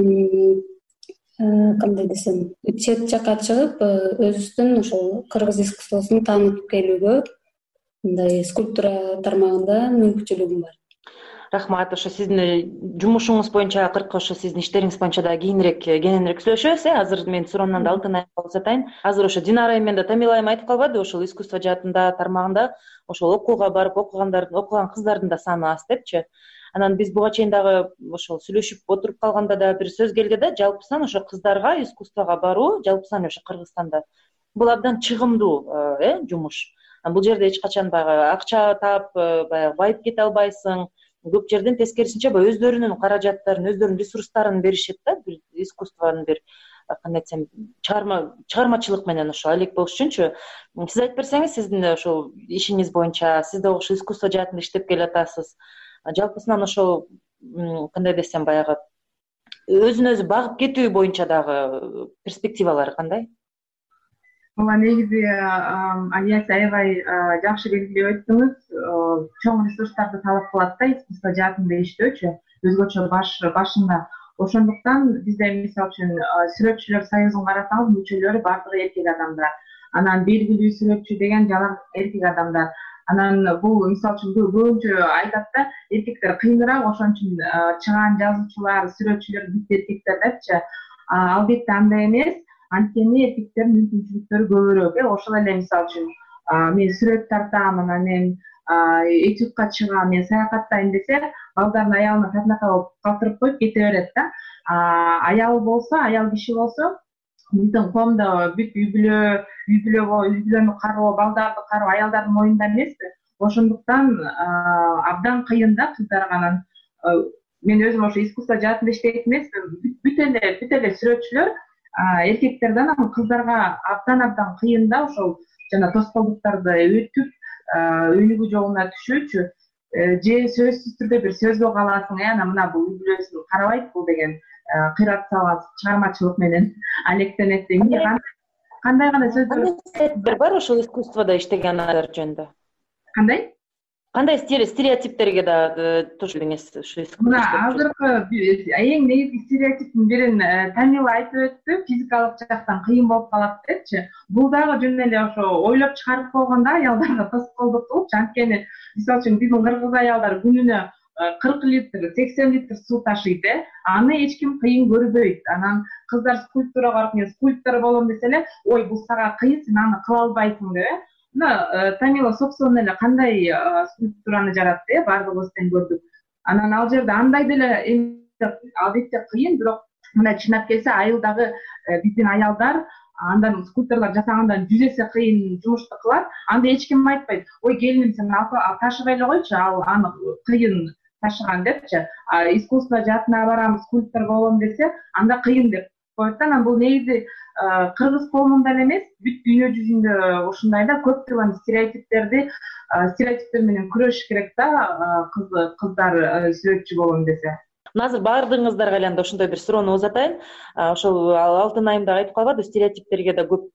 Кандай десем, чет жака чыгып, өзүбүздүн ошол кыргыз искусствосун таанытып келүүгө мындай скульптура тармагында мүмкүнчүлүгүм бар. Рахмат. Ошо сиздин жумушуңуз боюнча, акыркы ошо сиздин иштериңиз боюнча да кененирээк сүйлөшөбүз. Азыр мен суроомдон да алтын аягка узатайын. Азыр ошо Динара айым да Тамила айым айтып калбады, ошол искусство жаатында тармагында ошол окууга барып окуган кыздардын да саны аз депчи. Анан биз буга чейин дагы ошол сүйлөшүп отуруп калганда да бир сөз келди да, жалпысынан ошо кыздарга искусствого баруу, жалпысынан ошо Кыргызстанда бул абдан чыгымдуу жумуш. Бул жерде эч качан баягы акча таап, баягы байып кете албайсың. Көп жерден тескерисинче өздөрүнүн каражаттарын, өздөрүнүн ресурстарын беришет да, бир искусствонун бир кандай десем, чыгармачылык менен ошо алек болуш үчүнчү. Сиз айтып берсеңиз, сиздин ошол ишиңиз боюнча, сиз да ошо искусство жаатында иштеп келатасыз. Жалпысынан ошол кандай десем баягы өзүн өзү багып кетүү боюнча дагы перспективалары кандай? Ооба, негизи Алияс аябай жакшы белгилеп өттүңүз. Чоң ресурстарды талап кылат да искусство жаатында иштөөчү, өзгөчө башында. Ошондуктан бизде мисалы үчүн сүрөтчүлөр союзун карасаңыз, мүчөлөрү бардыгы эркек адамдар. Анан белгилүү сүрөтчү деген жалаң эркек адамдар. Анан бул мисалы үчүн көбүнчө айтат да, эркектер кыйыныраак, ошон үчүн чыгаан жазуучулар, сүрөтчүлөр бүт эркектер депчи. Албетте андай эмес. Анткени эркектердин мүмкүнчүлүктөрү көбүрөөк. Ошол эле мисалы үчүн мен сүрөт тартам, анан мен этюдка чыгам, мен саякаттайм десе, балдарын аялына татынака болуп калтырып коюп кете берет да. Аял болсо, аял киши болсо, биздин коомдо бүт үй бүлөнү кароо, балдарды кароо аялдардын моюнда эмеспи. Ошондуктан абдан кыйын да кыздарга. Анан мен өзүм ошо искусство жаатында иштейт эмесмин. Бүт эле сүрөтчүлөр эркектерден кыздарга абдан кыйын да ошол жана тоскоолдуктарды өтүп өнүгүү жолуна түшүүчү. Же сөзсүз түрдө бир сөзгө каласың, анан мына бул үй бүлөсүн карабайт бул деген кыйрат салган чыгармачылык менен алектенет дейм. Кандай сөздөр бар ошол искусстводо иштеген адамдар жөнүндө? Кандай стереотиптерге да туш эмес ушу? Мына азыркы эң негизги стереотиптин бирин Тамила айтып өттү, физикалык жактан кыйын болуп калат депчи. Бул дагы жөн эле ошо ойлоп чыгарып койгондо аялдарга тоскоолдук кылыпчы. Анткени мисалы үчүн биздин кыргыз аялдар күнүнө 40 литр, 80 литр суу ташыйт, аны эч ким кыйын көрбөйт. Анан кыздар скульптурага барып, мен скульптор болом десе эле, ой бул сага кыйын, сен аны кыла албайсың деп. Тамила собственно эле кандай скульптураны жаратты, баардыгыбыз тең көрдүк. Анан ал жерде андай деле албетте кыйын, бирок мына чынап келсе айылдагы биздин аялдар андан скульпторлор жасагандан 100 эсе кыйын жумушту кылат. Анда эч ким айтпайт, ой келиним сен ташыбай эле койчу, ал аны кыйын ташыган депчи. Искусство жаатына барам, скульптор болом десе, анда кыйын деп коет. Анан бул негизи кыргыз коомунда эле эмес, бүт дүйнө жүзүндө ушундай да көптөгөн стереотиптер менен күрөшүш керек да, кыздар сүрөтчү болом десе. Азыр баардыгыңыздарга эле ошондой бир суроону узатайын. Ошол Алтын айымда айтып калбады, стереотиптерде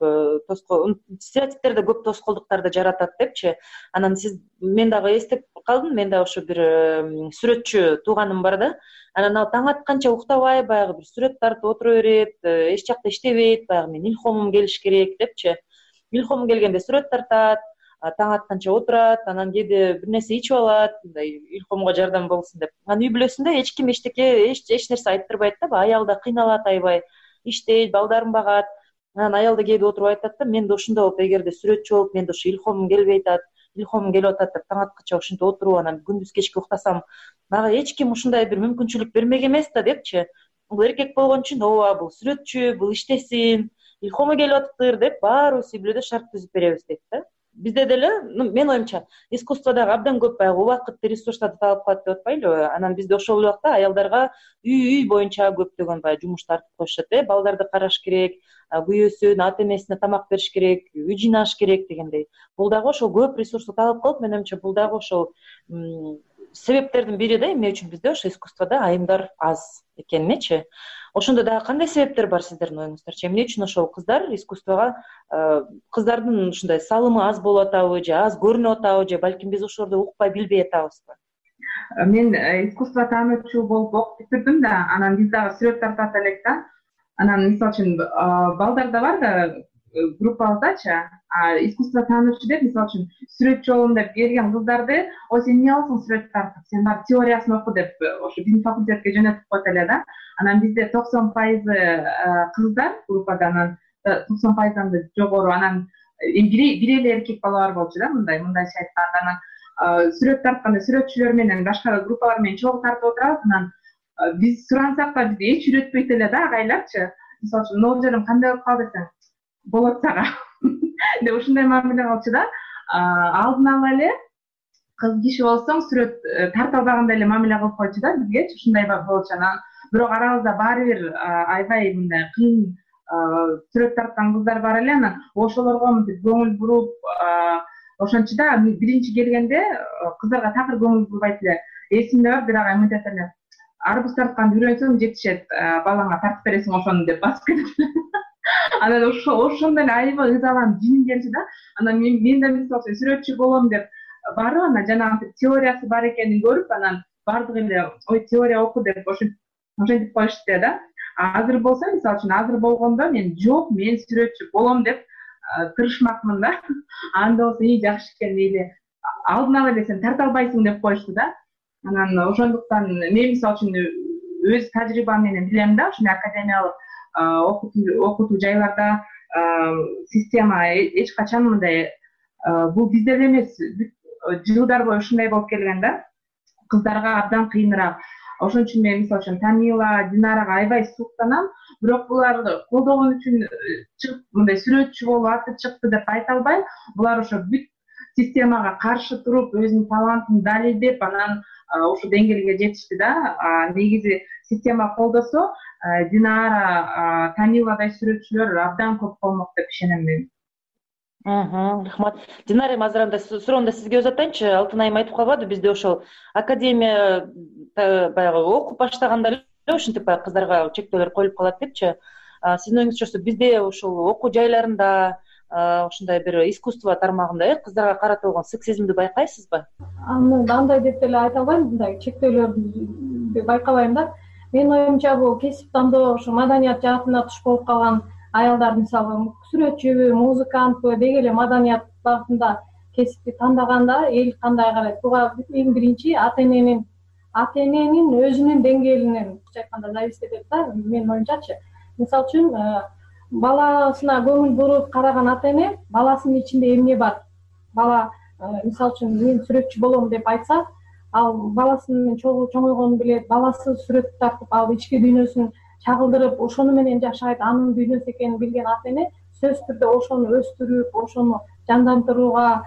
көп тоскоолдуктарды жаратат депчи. Анан мен дагы эстеп калдым, мен да ошо бир сүрөтчү тууганым бар да. Анан ал таң атканча уктабай баягы бир сүрөт тартып отура берет, эч жакта иштебейт, баягы мен илхомум келиш керек депчи. Илхому келгенде сүрөт тартат, таң атканча отурат, анан кээде бир нерсе ичип алат, мындай илхомго жардам болсун деп. Анан үй бүлөсүндө эч ким эч нерсе айттырбайт да, аял да кыйналат аябай, иштейт, балдарын багат. Анан аял да кээде отуруп айтат да, мен да ушундай болуп, эгерде сүрөтчү болуп, мен да ушу илхомум келип атат деп таң атканча ушинтип отуруп, анан күндүз кечке уктасам, мага эч ким ушундай бир мүмкүнчүлүк бермек эмес да депчи. Бул эркек болгон үчүн ооба бул сүрөтчү, бул иштесин, илхому келип атыптыр деп баарыбыз үй бүлөдө шарт түзүп беребиз дейт да. Бизде деле, мен оюмча, искусстводагы абдан көп баягы убакытты, ресурстарды талап кылат деп атпайлыбы? Анан бизде ошол убакта аялдарга үй боюнча көптөгөн баягы жумуш тартып коюшат, балдарды караш керек, күйөөсүн, ата энесине тамак бериш керек, үй жыйнаш керек дегендей. Бул дагы ошол көп ресурсту талап кылып, мен оюмча бул дагы ошол себептердин бири да, эмне үчүн бизде ошо искусстводо айымдар аз экенинечи. Ошондо дагы кандай себептер бар сиздердин оюңуздарча? Эмне үчүн ошол кыздар искусствого, кыздардын ушундай салымы аз болуп атабы, же аз көрүнүп атабы, же балким биз ошолорду укпай билбей атабызбы? Мен искусство таануучу болуп окуп бүтүрдүм да, анан биз дагы сүрөт тартат элек да. Анан мисалы үчүн балдарда бар да группабыздачы, искусство таануучу деп, мисалы үчүн сүрөтчү болом деп келген кыздарды, ой сен эмне аласың сүрөт тартып, сен бар теориясын оку деп ошо биздин факультетке жөнөтүп коет эле да. Анан бизде 90% кыздар группада, анан 90% жогору, анан бир эле эркек бала бар болчу да, мындайча айтканда. Анан сүрөт тартканда сүрөтчүлөр менен башка группалар менен чогуу тартып отурабыз. Анан биз сурансак да бизди эч үйрөтпөйт эле да агайларчы. Мисалы үчүн могу жерим кандай болуп калды десең, болот сага деп ушундай мамиле кылчу да. Алдын ала эле кыз киши болсоң сүрөт тарта албагандай эле мамиле кылып койчу да бизгечи, ушундай болчу. Анан бирок арабызда баары бир аябай мындай кыйын сүрөт тарткан кыздар бар эле. Анан ошолорго мынтип көңүл буруп, ошончу да биринчи келгенде кыздарга такыр көңүл бурбайт эле. Эсимде бар, бир агай мынтет эле, арбуз тартканды үйрөнсөң жетишет, балаңа тартып бересиң ошону деп басып кетет. Анан ошондо эле аябай ызаланып жиним келчү да. Анан мен да мисалы үчүн сүрөтчү болом деп барып, анан жанагы теориясы бар экенин көрүп, анан бардык эле ой теория оку деп ошентип коюшту да. Азыр болсо мисалы үчүн азыр болгондо мен жок, мен сүрөтчү болом деп тырышмакмын да. Анда болсо жакшы экен дейли. Алдын ала эле сен тарта албайсың деп коюшту да. Анан ошондуктан мен мисалы үчүн өз тажрыйбам менен билем да, ушундай академиялык окутуу жайларда система эч качан мындай бул бизде эле эмес, жылдар бою ушундай болуп келген да. Кыздарга абдан кыйыныраак. Ошон үчүн мен мисалы үчүн Тамила, Динарага аябай суктанам. Бирок буларды колдогон үчүн чыгып мындай сүрөтчү болуп аты чыкты деп айта албайм. Булар ошо бүт системага каршы туруп, өзүнүн талантын далилдеп, анан ошо деңгээлге жетишти да. Негизи система колдосо, Динара, Тамиладай сүрөтчүлөр абдан көп болмок деп ишенем мен. Рахмат. Динара, азыр анда суроону сизге узатайынчы. Алтын айым айтып калбады, бизде ошол академия баягы окуп баштаганда эле ушинтип баягы кыздарга чектөөлөр коюлуп калат депчи. Сиздин оюңузча бизде ошол окуу жайларында ушундай бир искусство тармагында кыздарга каратылган сексизмди байкайсызбы? Андай деп деле айта албайм, мындай чектөөлөрдү байкабайм да. Менин оюмча бул кесип тандоо ошо маданият жаатына туш болуп калган аялдар, мисалы сүрөтчүбү, музыкантпы деги эле маданият багытында кесипти тандаганда эл кандай карайт? Буга эң биринчи ата эненин өзүнүн деңгээлинен айтканда зависит этет да, менин оюмчачы. Мисалы үчүн баласына көңүл буруп караган ата эне баласынын ичинде эмне бар? Бала мисалы үчүн мен сүрөтчү болом деп айтса, ал баласынын чоңойгонун билет, баласы сүрөт тартып, ал ички дүйнөсүн чагылдырып, ошону менен жашайт, анын дүйнөсү экенин билген ата эне сөзсүз түрдө ошону өстүрүп, ошону жандандырууга,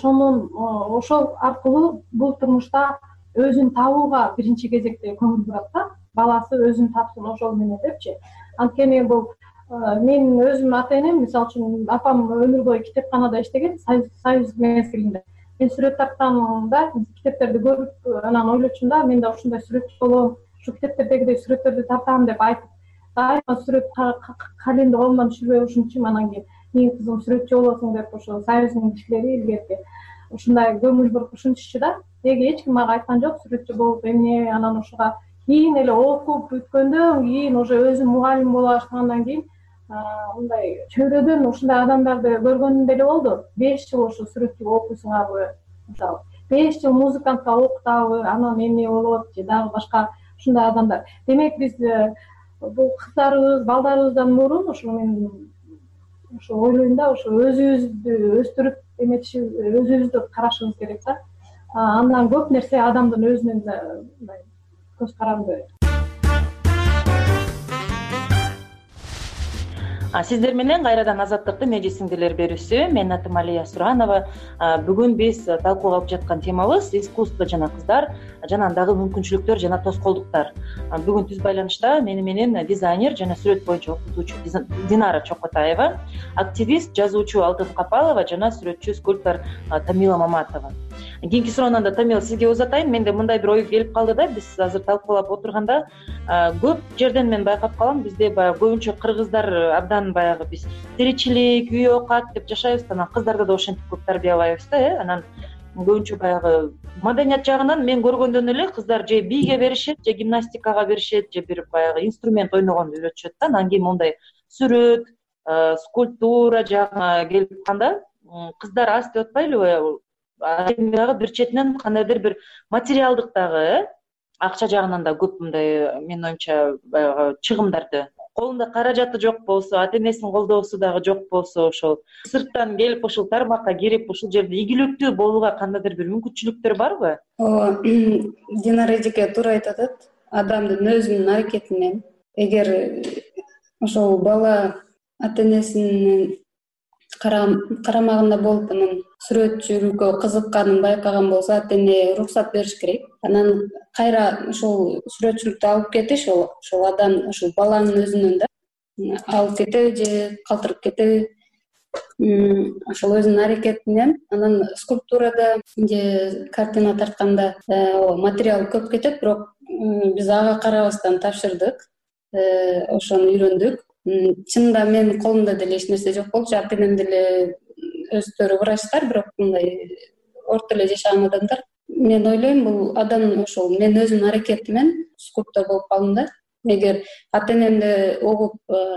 ошол аркылуу бул турмушта өзүн табууга биринчи кезекте көңүл бурат да. Баласы өзүн тапсын ошол менен депчи. Анткени бул мен өзүм ата энем, мисалы үчүн апам өмүр бою китепканада иштеген, Союз мезгилинде. Мен сүрөт тартканда китептерди көрүп, анан ойлочумун да, мен да ушундай сүрөтчү болом, ушу китептердегидей сүрөттөрдү тартам деп айтып, дайыма сүрөт калемди колумдан түшүрбөй ушунчумун. Анан кийин менин кызым сүрөтчү болосуң деп ошо Союздун кишилери илгерки ушундай көңүл буруп ушинтишчү да. Деги эч ким мага айткан жок сүрөтчү болуп эмне, анан ошого кийин эле окуп бүткөндөн кийин уже өзүм мугалим боло баштагандан кийин мындай чөйрөдөн ушундай адамдарды көргөнүм деле болду. 5 жыл ошо сүрөтчү окуйсуңарбы, мисалы 5 жыл музыкантка окутабы, анан эмне болот же дагы башка ушундай адамдар. Демек биз бул кыздарыбыз, балдарыбыздан мурун ошо мен ошо ойлойм да, ошо өзүбүздү өстүрүп эметишибиз, өзүбүздү карашыбыз керек да. Андан көп нерсе адамдын өзүнүн мындай көз каранды. Сиздер менен кайрадан азаттыктын эже сиңдилер берүүсү. Менин атым Алия Суранова. Бүгүн биз талкууга алып жаткан темабыз искусство жана кыздар жана андагы мүмкүнчүлүктөр жана тоскоолдуктар. Бүгүн түз байланышта мени менен дизайнер жана сүрөт боюнча окутуучу Динара Чокотаева, активист, жазуучу Алтын Капалова жана сүрөтчү, скульптор Тамила Маматова. Кийинки суроону анда Тамила сизге узатайын. Менде мындай бир ой келип калды да, биз азыр талкуулап отурганда көп жерден мен байкап калам, бизде баягы көбүнчө кыргыздар абдан баягы биз тиричилик, үй оокат деп жашайбыз, анан кыздарды да ошентип көп тарбиялайбыз да. Анан көбүнчө баягы маданият жагынан мен көргөндөн эле кыздар же бийге беришет, же гимнастикага беришет, же бир баягы инструмент ойногонду үйрөтүшөт да. Анан кийин мондай сүрөт, скульптура жагына келип атканда кыздар аз деп атпайлыбы? Дагы бир четинен кандайдыр бир материалдык дагы акча жагынан да көп мындай менин оюмча баягы чыгымдарды, колунда каражаты жок болсо, ата энесинин колдоосу дагы жок болсо, ошол сырттан келип ушул тармакка кирип ушул жерде ийгиликтүү болууга кандайдыр бир мүмкүнчүлүктөр барбы? Ооба, Динара эжеке туура айтып атат. Адамдын өзүнүн аракетинен, эгер ошол бала ата энесинин карамагында болуп анан сүрөтчүлүккө кызыкканын байкаган болсо, ата эне уруксат бериш керек. Анан кайра ошол сүрөтчүлүктү алып кетиш, ошол адам, ошол баланын өзүнөн да алып кетеби же калтырып кетеби, ошол өзүнүн аракетинен. Анан скульптурада же картина тартканда материал көп кетет, бирок биз ага карабастан тапшырдык, ошону үйрөндүк. Чынында менин колумда деле эч нерсе жок болчу. Ата энем деле өздөрү врачтар, бирок мындай орто эле жашаган адамдар. Мен ойлойм, бул адам ошол мен өзүмдүн аракетиммен скульптор болуп калдым да. Эгер ата энемди угуп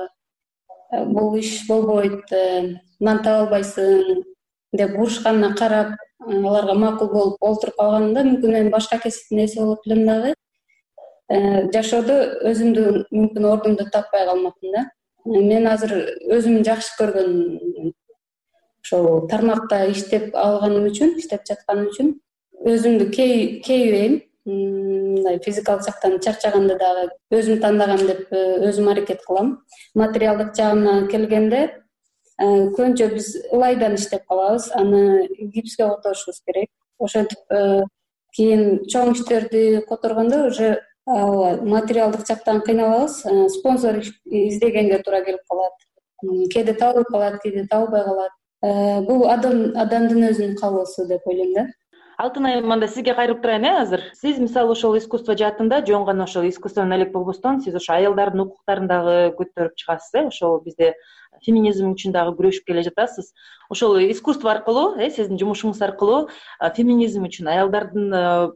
бул иш болбойт, нан таба албайсың деп урушканына карап, аларга макул болуп олтуруп калганымда мүмкүн мен башка кесиптин ээси болот элем дагы. Жашоодо өзүмдүн мүмкүн ордумду таппай калмакмын да. Мен азыр өзүм жакшы көргөн ошол тармакта иштеп алганым үчүн, иштеп жатканым үчүн өзүмдү кейбейм. Мындай физикалык жактан чарчаганда дагы өзүм тандагам деп өзүм аракет кылам. Материалдык жагына келгенде көбүнчө биз ылайдан иштеп калабыз, аны гипске которушубуз керек. Ошентип кийин чоң иштерди которгондо уже материалдык жактан кыйналабыз, спонсор издегенге туура келип калат. Кээде табылып калат, кээде табылбай калат. Бул адамдын өзүнүн кабылысы деп ойлойм да. Алтынай, мында сизге кайрылып турайын азыр. Сиз мисалы ошол искусство жаатында жөн гана ошол искусствонун элек болбостон, сиз ошо аялдардын укуктарын дагы көтөрүп чыгасыз, ошол бизде феминизм үчүн дагы күрөшүп келе жатасыз. Ошол искусство аркылуу, сиздин жумушуңуз аркылуу феминизм үчүн, аялдардын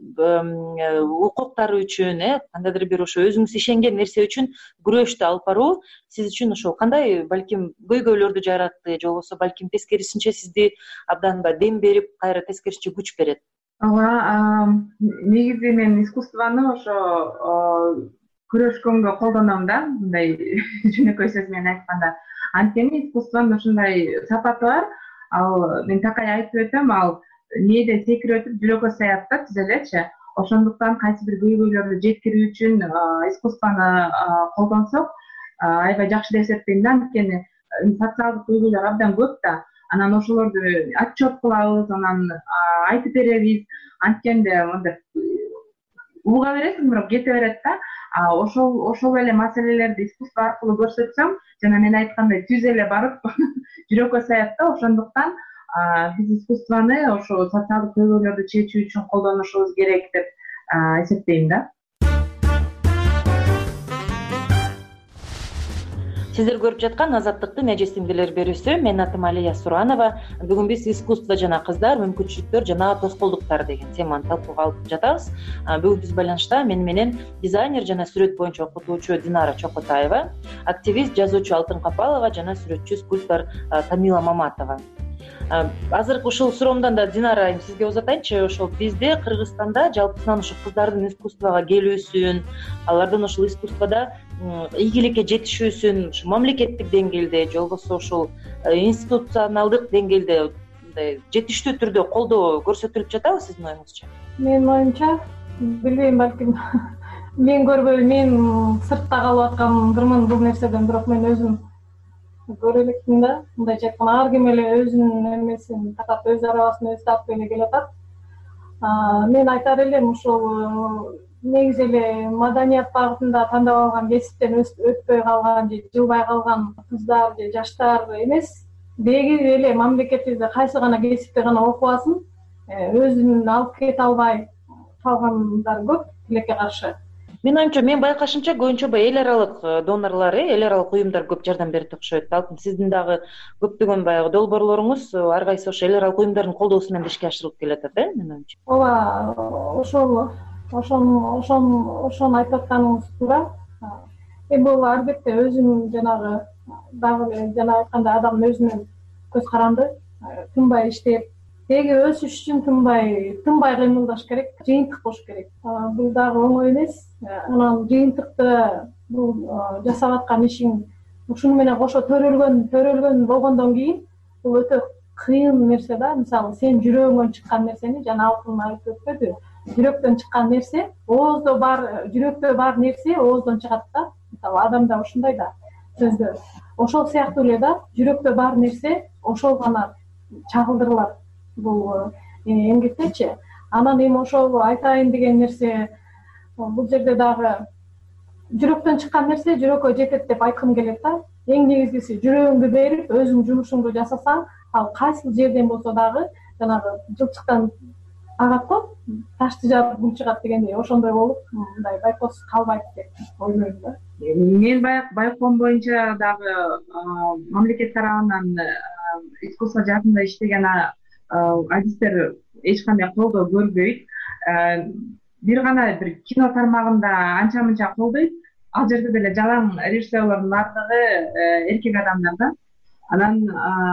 укуктары үчүн, кандайдыр бир ошо өзүңүз ишенген нерсе үчүн күрөштү алып баруу сиз үчүн ошол кандай, балким көйгөйлөрдү жаратты, же болбосо балким тескерисинче сизди абдан дем берип, кайра тескерисинче күч берет? Ооба, негизи мен искусствону ошо күрөшкөнгө колдоном да, мындай жөнөкөй сөз менен айтканда. Анткени искусствонун ушундай сапаты бар. Ал мен такай айтып өтөм, ал мээде секирип өтүп жүрөккө саят да түз элечи. Ошондуктан кайсы бир көйгөйлөрдү жеткирүү үчүн искусствону колдонсок аябай жакшы деп эсептейм да. Анткени социалдык көйгөйлөр абдан көп да. Анан ошолорду отчет кылабыз, анан айтып беребиз. Анткенде мындай уга бересиң, бирок кете берет да. Ошол эле маселелерди искусство аркылуу көрсөтсөң, жана мен айткандай түз эле барып жүрөккө саят да. Ошондуктан биз искусствону ошо социалдык көйгөйлөрдү чечүү үчүн колдонушубуз керек деп эсептейм да. Сиздер көрүп жаткан Азаттыктын эже сиңдилер берүүсү. Менин атым Алия Суранова. Бүгүн биз искусство жана кыздар, мүмкүнчүлүктөр жана тоскоолдуктар деген теманы талкууга алып жатабыз. Бүгүн биз байланышта менен дизайнер жана сүрөт боюнча окутуучу Динара Чокотаева, активист, жазуучу Алтын Капалова жана сүрөтчү, скульптор Тамила Маматова. Азыркы ушул суроомдон да Динара сизге узатайынчы. Ошол бизде Кыргызстанда жалпысынан ошо кыздардын искусствого келүүсүн, алардын ошол искусствода ийгиликке жетишүүсүн мамлекеттик деңгээлде же болбосо ошол институционалдык деңгээлде жетиштүү түрдө колдоо көрсөтүлүп жатабы сиздин оюңузча? Менин оюмча, билбейм, балким мен көрбөй, мен сыртта калып аткандырмын бул нерседен, бирок мен өзүм көрө элекмин да. Мындайча айтканда ар ким эле өзүнүн эмесин татап, өз арабасын өзү таап эле келатат. Мен айтар элем, ошол негизи эле маданият багытында тандап алган кесиптен өтпөй калган же жылбай калган кыздар же жаштар эмес, деги эле мамлекетибизде кайсы гана кесипти гана окуп алсын, өзүн алып кете албай калгандар көп тилекке каршы. Менин оюмча, мен байкашымча көбүнчө эл аралык донорлор, эл аралык уюмдар көп жардам берип окшойт. Алтын, сиздин дагы көптөгөн баягы долбоорлоруңуз ар кайсы ошо эл аралык уюмдардын колдоосу менен ишке ашырылып келатат, менин оюмча. Ооба, ошону айтып атканыңыз туура. Бул албетте өзүнүн жанагы дагы жана айткандай адамдын өзүнүн көз каранды, тынбай иштеп, деги өсүш үчүн тынбай кыймылдаш керек, жыйынтык болуш керек. Бул дагы оңой эмес. Анан жыйынтыкты бул жасап аткан ишиң ушуну менен кошо төрөлгөн болгондон кийин бул өтө кыйын нерсе да. Мисалы, сен жүрөгүңөн чыккан нерсени, жана Алтын айтып өтпөдү, жүрөктөн чыккан нерсе, ооздо бар, жүрөктө бар нерсе ооздон чыгат да. Мисалы, адамда ушундай да сөздөр. Ошол сыяктуу эле да, жүрөктө бар нерсе ошол гана чагылдырылат бул эмгектечи. Анан эми ошол айтайын деген нерсе, бул жерде дагы жүрөктөн чыккан нерсе жүрөккө жетет деп айткым келет да. Эң негизгиси жүрөгүңдү берип, өзүң жумушуңду жасасаң, ал кайсы жерден болсо дагы жанагы жылчыктан агат го, ташты жаап гүл чыгат дегендей ошондой болуп мындай байкоос калбайт деп ойлойм да. Мен байкоом боюнча дагы мамлекет тарабынан искусство жаатында иштеген адистер эч кандай колдоо көрбөйт. Бир гана бир кино тармагында анча мынча колдойт. Ал жерде деле жалаң режиссерлордун бардыгы эркек адамдар да. Анан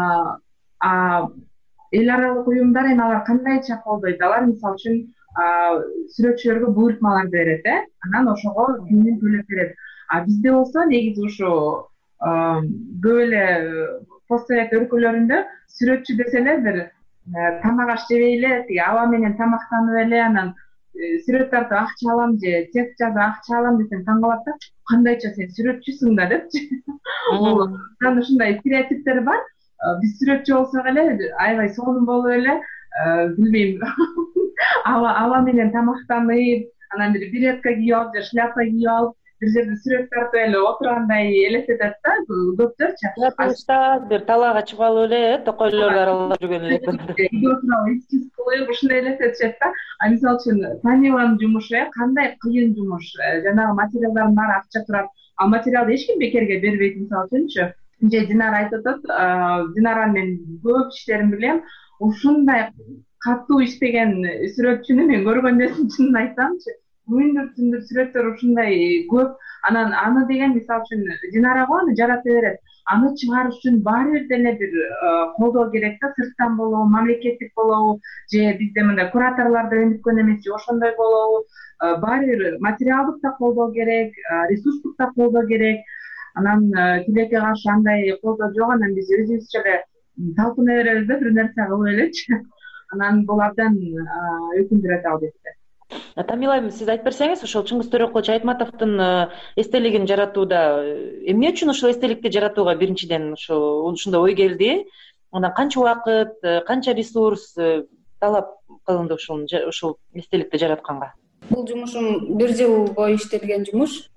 эл аралык уюмдар эми алар кандайча колдойт? Алар мисалы үчүн сүрөтчүлөргө буйрутмаларды берет, анан ошого тиңин төлөп берет. Бизде болсо негизи ушу көп эле постсовет өлкөлөрүндө сүрөтчү десе эле бир тамак аш жебей эле, тиги аба менен тамактанып эле, анан сүрөт тартып акча алам же текст жазып акча алам десең таң калат да, кандайча сен сүрөтчүсүң да депчи. Анан ушундай стереотиптер бар. Биз сүрөтчү болсок эле аябай сонун болуп эле, билбейм, аба менен тамактанып, анан бир беретка кийип алып же шляпа кийип алып, бир жерде сүрөт тартып эле отургандай элестетет да көптөрчү. Ятышта бир талаага чыгып алып эле токойлор аралап жүргөн эле ушундай элестетишет да. Мисалы үчүн Тамиланын жумушу кандай кыйын жумуш, жанагы материалдардын баары акча турат, ал материалды эч ким бекерге бербейт. Мисалы үчүнчү же Динара айтып атат, Динара мен көп иштерин билем, ушундай катуу иштеген сүрөтчүнү мен көргөн эмесмин, чынын айтсамчы. Түндүр сүрөттөр ушундай көп. Анан аны деген мисалы үчүн Динара го аны жарата берет. Аны чыгарыш үчүн баары бир деле бир колдоо керек да, сырттан болобу, мамлекеттик болобу, же бизде мындай кураторлордо өнүккөн эмес, же ошондой болобу, баары бир материалдык да колдоо керек, ресурстук да колдоо керек. Анан тилекке каршы андай колдоо жок, анан биз өзүбүзчө эле талпына беребиз да, бир нерсе кылып элечи. Анан бул абдан өкүндүрөт албетте. Тамила айым, сиз айтып берсеңиз, ошол Чыңгыз Төрөкулович Айтматовдун эстелигин жаратууда эмне үчүн ошол эстеликти жаратууга биринчиден ушундай ой келди? Анан канча убакыт, канча ресурс талап кылынды ушул эстеликти жаратканга? Бул жумушум 1 жыл бою иштелген жумуш.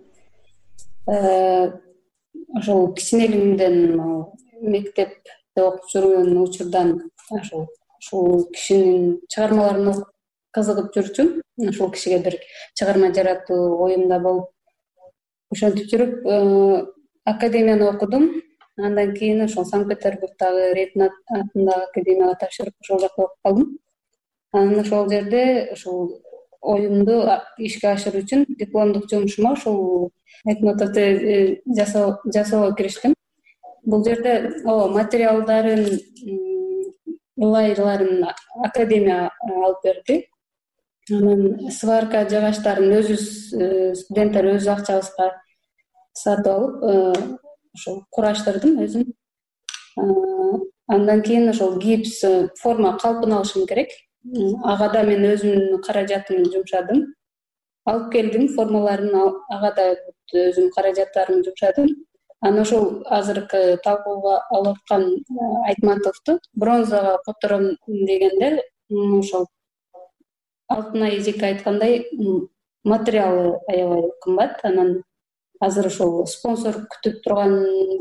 Ошол кичинелигимден мектепте окуп жүргөн учурдан ушул кишинин чыгармаларын окуп кызыгып жүрчүм. Ошол кишиге бир чыгарма жаратуу оюмда болуп, ошентип жүрүп академияны окудум. Андан кийин ошол Санкт-Петербургдагы Репин атындагы академияга тапшырып, ошол жакта окуп калдым. Анан ошол жерде ошол оюмду ишке ашыруу үчүн дипломдук жумушума ошол Айтматовду жасоого кириштим. Бул жерде материалдарын, ылайырларын академия алып берди. Анан сварка жыгачтарын өзүбүз студенттер өз акчабызга сатып алып, ошол кураштырдым өзүм. Андан кийин ошол гипс форма калпын алышым керек. Ага да мен өзүмдүн каражатымды жумшадым. Алып келдим формаларын, ага да өзүмдүн каражаттарымды жумшадым. Анан ошол азыркы талкууга алып аткан Айтматовду бронзага котором дегенде, ошол алтынай эжеке айткандай, материалы аябай кымбат. Анан азыр ошол спонсор күтүп турган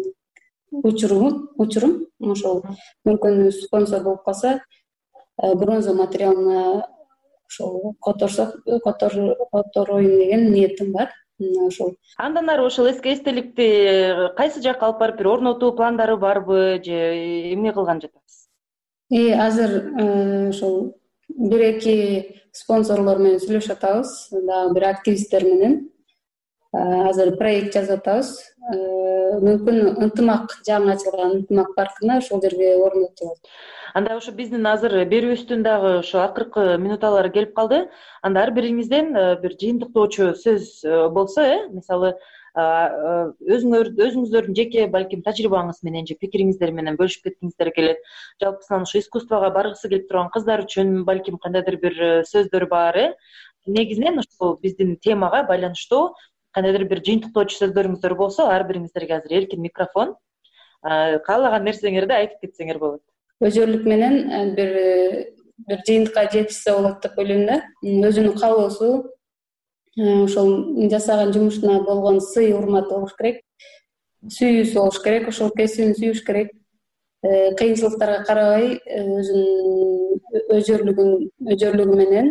учурум, ошол мүмкүн спонсор болуп калса, бронза материалына ошол котороюн деген ниетим бар. Ошол. Андан ары ошол эски эстеликти кайсы жакка алып барып бир орнотуу пландары барбы же эмне кылган жатасыз? Азыр ошол 1-2 спонсорлор менен сүйлөшүп атабыз, дагы бир активисттер менен. Азыр проект жазып атабыз. Мүмкүн ынтымак жаңы ачылган ынтымак паркына ошол жерге орнотулат. Анда ошо биздин азыр берүүбүздүн дагы ошо акыркы минуталары келип калды. Анда ар бириңизден бир жыйынтыктоочу сөз болсо, мисалы өзүңүздөрдүн жеке балким тажрыйбаңыз менен же пикириңиздер менен бөлүшүп кеткиңиздер келет. Жалпысынан ушу искусствого баргысы келип турган кыздар үчүн балким кандайдыр бир сөздөр бар. Негизинен ушул биздин темага байланыштуу кандайдыр бир жыйынтыктоочу сөздөрүңүздөр болсо, ар бириңиздерге азыр эркин микрофон. Каалаган нерсеңерди айтып кетсеңер болот. Өзөрлүк менен бир жыйынтыкка жетишсе болот деп ойлойм да. Өзүнүн каалоосу, ошол жасаган жумушуна болгон сый урматы болуш керек, сүйүүсү болуш керек, ошол кесибин сүйүш керек. Кыйынчылыктарга карабай өзүнүн өзөрлүгү менен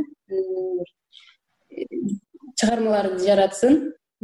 чыгармаларды жаратсын.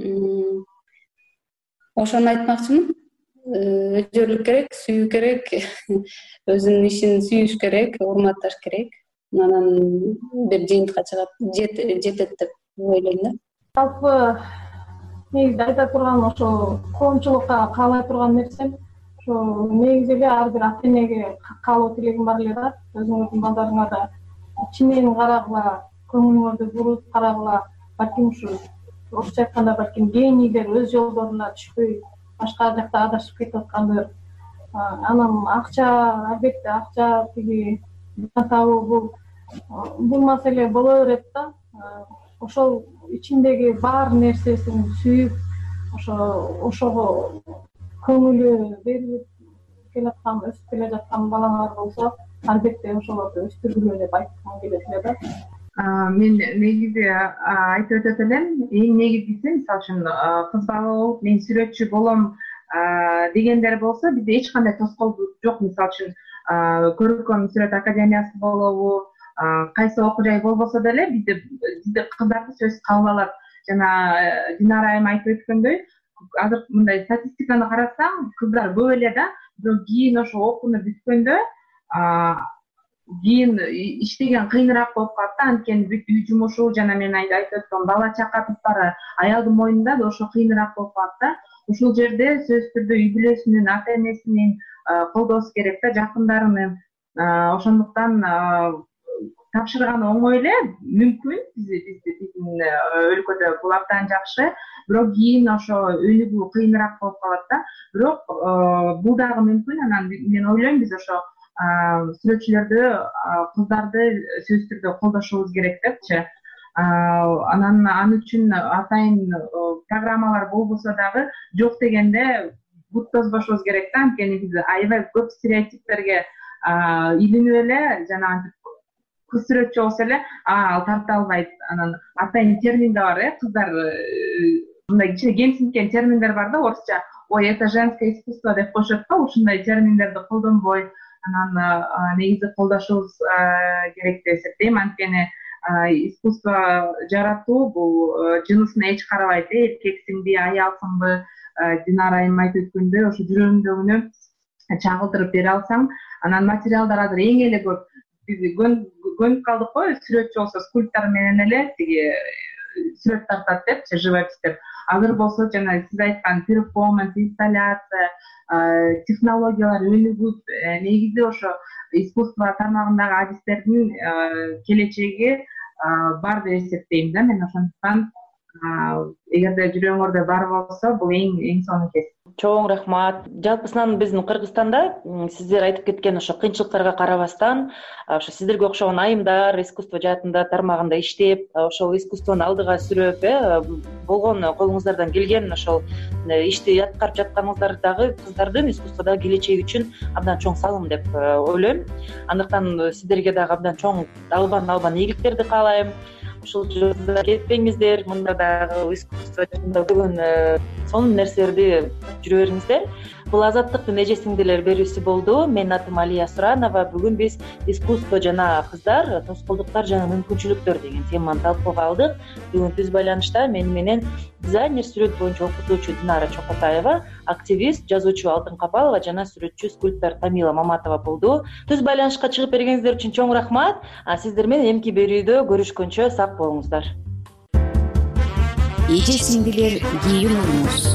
Ошону айтмакчымын. Өзөрлүк керек, сүйүү керек, өзүнүн ишин сүйүш керек, урматташ керек. Анан бир жыйынтыкка чыгат, жетет деп ойлойм да. Жалпы негизи айта турган ошо коомчулукка каалай турган нерсем ошо негизи эле ар бир ата энеге каалоо тилегим бар эле да. Өзүңөрдүн балдарыңа да чынын карагыла, көңүлүңөрдү буруп карагыла, балким ушу орусча айтканда балким генийлер өз жолдоруна түшпөй башка жакта адашып кетип аткандыр. Анан акча, албетте акча тиги табуу бул маселе боло берет да. Ошол ичиндеги бар нерсесин сүйүп, ошого көңүлү берилип келаткан, өсүп келе жаткан балаңар болсо, албетте ошолорду өстүргүлө деп айткым келет эле да. Мен негизи айтып өтөт элем, эң негизгиси мисалы үчүн кыз бала болуп мен сүрөтчү болом дегендер болсо, бизде эч кандай тоскоолдук жок. Мисалы үчүн көркөм сүрөт академиясы болобу, кайсы окуу жай болбосо деле бизде кыздарды сөзсүз кабыл алат. Жана Динара айым айтып өткөндөй, азыр мындай статистиканы карасаң, кыздар көп эле да, бирок кийин ошо окууну бүткөндө кийин иштеген кыйыныраак болуп калат да. Анткени бүт үй жумушу жана мен айтып өткөн бала чака туттары аялдын мойнунда да, ошо кыйыныраак болуп калат да. Ушул жерде сөзсүз түрдө үй бүлөсүнүн, ата энесинин колдоосу керек да, жакындарынын. Ошондуктан тапшырганы оңой эле, мүмкүн биздин өлкөдө бул абдан жакшы, бирок кийин ошо өнүгүү кыйыныраак болуп калат да. Бирок бул дагы мүмкүн. Анан мен ойлойм биз ошо сүрөтчүлөрдү, кыздарды сөзсүз түрдө колдошубуз керек депчи. Анан ал үчүн атайын программалар болбосо дагы жок дегенде бут тозбошубуз керек да. Анткени биз аябай көп стереотиптерге илинип эле, жана кыз сүрөтчү болсо эле ал тарта албайт. Анан атайын термин да бар, кыздар мындай кичине кемсинткен терминдер бар да, орусча. Ой, это женское искусство деп коюшат да, ушундай терминдерди колдонбой. Анан негизи колдошубуз керек деп эсептейм. Анткени искусство жаратуу бул жынысына эч карабайт, эркексиңби, аялсыңбы. Динара айым айтып өткөндөй, ошо жүрөгүңдөгүнү чагылдырып бере алсаң, анан материалдар азыр эң эле көп. Биз көнүп калдык го, сүрөтчү болсо скульптор менен эле тиги сүрөт тартат депчи, живопись деп. Азыр болсо жана сиз айткан перформанс, инсталляция, технологиялар өнүгүп, негизи ошо искусство тармагындагы адистердин келечеги бар деп эсептейм да мен. Ошондуктан эгерде жүрөгүңөрдө бар болсо, бул эң сонун кез. Чоң рахмат. Жалпысынан биздин Кыргызстанда сиздер айтып кеткен ошо кыйынчылыктарга карабастан, ошо сиздерге окшогон айымдар искусство жаатында тармагында иштеп, ошол искусствону алдыга сүрөп, болгон колуңуздардан келген ошол ишти аткарып жатканыңыздардагы кыздардын искусстводогу келечеги үчүн абдан чоң салым деп ойлойм. Андыктан сиздерге дагы абдан чоң албан ийгиликтерди каалайм. Ушул жолдо кетпеңиздер, мында дагы искусство жөнүндө бүгүн сонун нерселерди жүрө бериңиздер. Бул Азаттыктын эже сиңдилер берүүсү болду. Менин атым Алия Суранова. Бүгүн биз искусство жана кыздар, тоскоолдуктар жана мүмкүнчүлүктөр деген теманы талкууга алдык. Бүгүн түз байланышта мени менен дизайнер, сүрөт боюнча окутуучу Динара Чокотаева, активист, жазуучу Алтын Капалова жана сүрөтчү, скульптор Тамила Маматова болду. Түз байланышка чыгып бергениңиздер үчүн чоң рахмат. Сиздер менен эмки берүүдө көрүшкөнчө сак болуңуздар. Эже сиңдилер кийин уруңуз.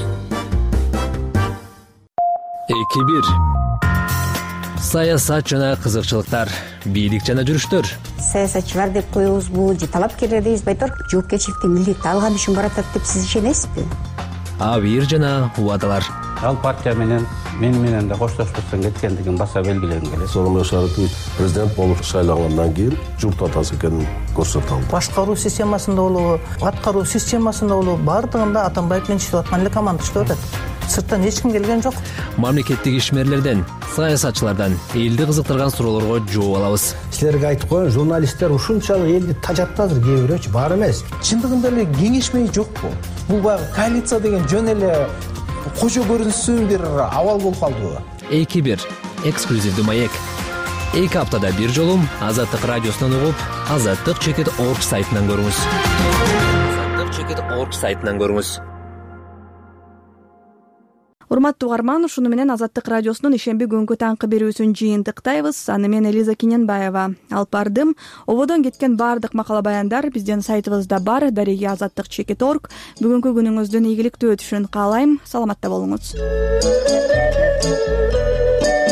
2-1 саясат жана кызыкчылыктар, бийлик жана жүрүштөр. Саясатчылар деп коебузбу же талапкерлер дейбизби айтор, жоопкерчиликти милдетти алган үчүн баратат деп сиз ишенесизби? Абийир жана убадалар. Ал партия менен да коштошпостон кеткендигин баса белгилегим келет. Сооронбай Шарипович президент болуп шайлангандан кийин журт атасы экенин көрсөтө алды. Башкаруу системасында болобу, аткаруу системасында болобу, бардыгында Атамбаев менен иштеп аткан эле команда иштеп атат. Сырттан эч ким келген жок. Мамлекеттик ишмерлерден, саясатчылардан элди кызыктырган суроолорго жооп алабыз. Силерге айтып коеюн, журналисттер ушунчалык элди тажатты азыр, кээ бирөөчү бар эмес. Чындыгында эле кеңешмей жокпу? Бул баягы коалиция деген жөн эле кошо көрүнсүн бир абал болуп калдыбы? 2-1 эксклюзивдүү маек. 2 аптада бир жолу Азаттык радиосунан угуп, azattik.org сайтынан көрүңүз. azattik.org сайтынан көрүңүз. Урматтуу угарман, ушуну менен Азаттык радиосунун ишемби күнгү таңкы берүүсүн жыйынтыктайбыз. Аны мен Элиза Киненбаева алып бардым. Ободон кеткен баардык макала баяндар биздин сайтыбызда бар, дареги azattik.org. Бүгүнкү күнүңүздүн ийгиликтүү өтүшүн каалайм. Саламатта болуңуз.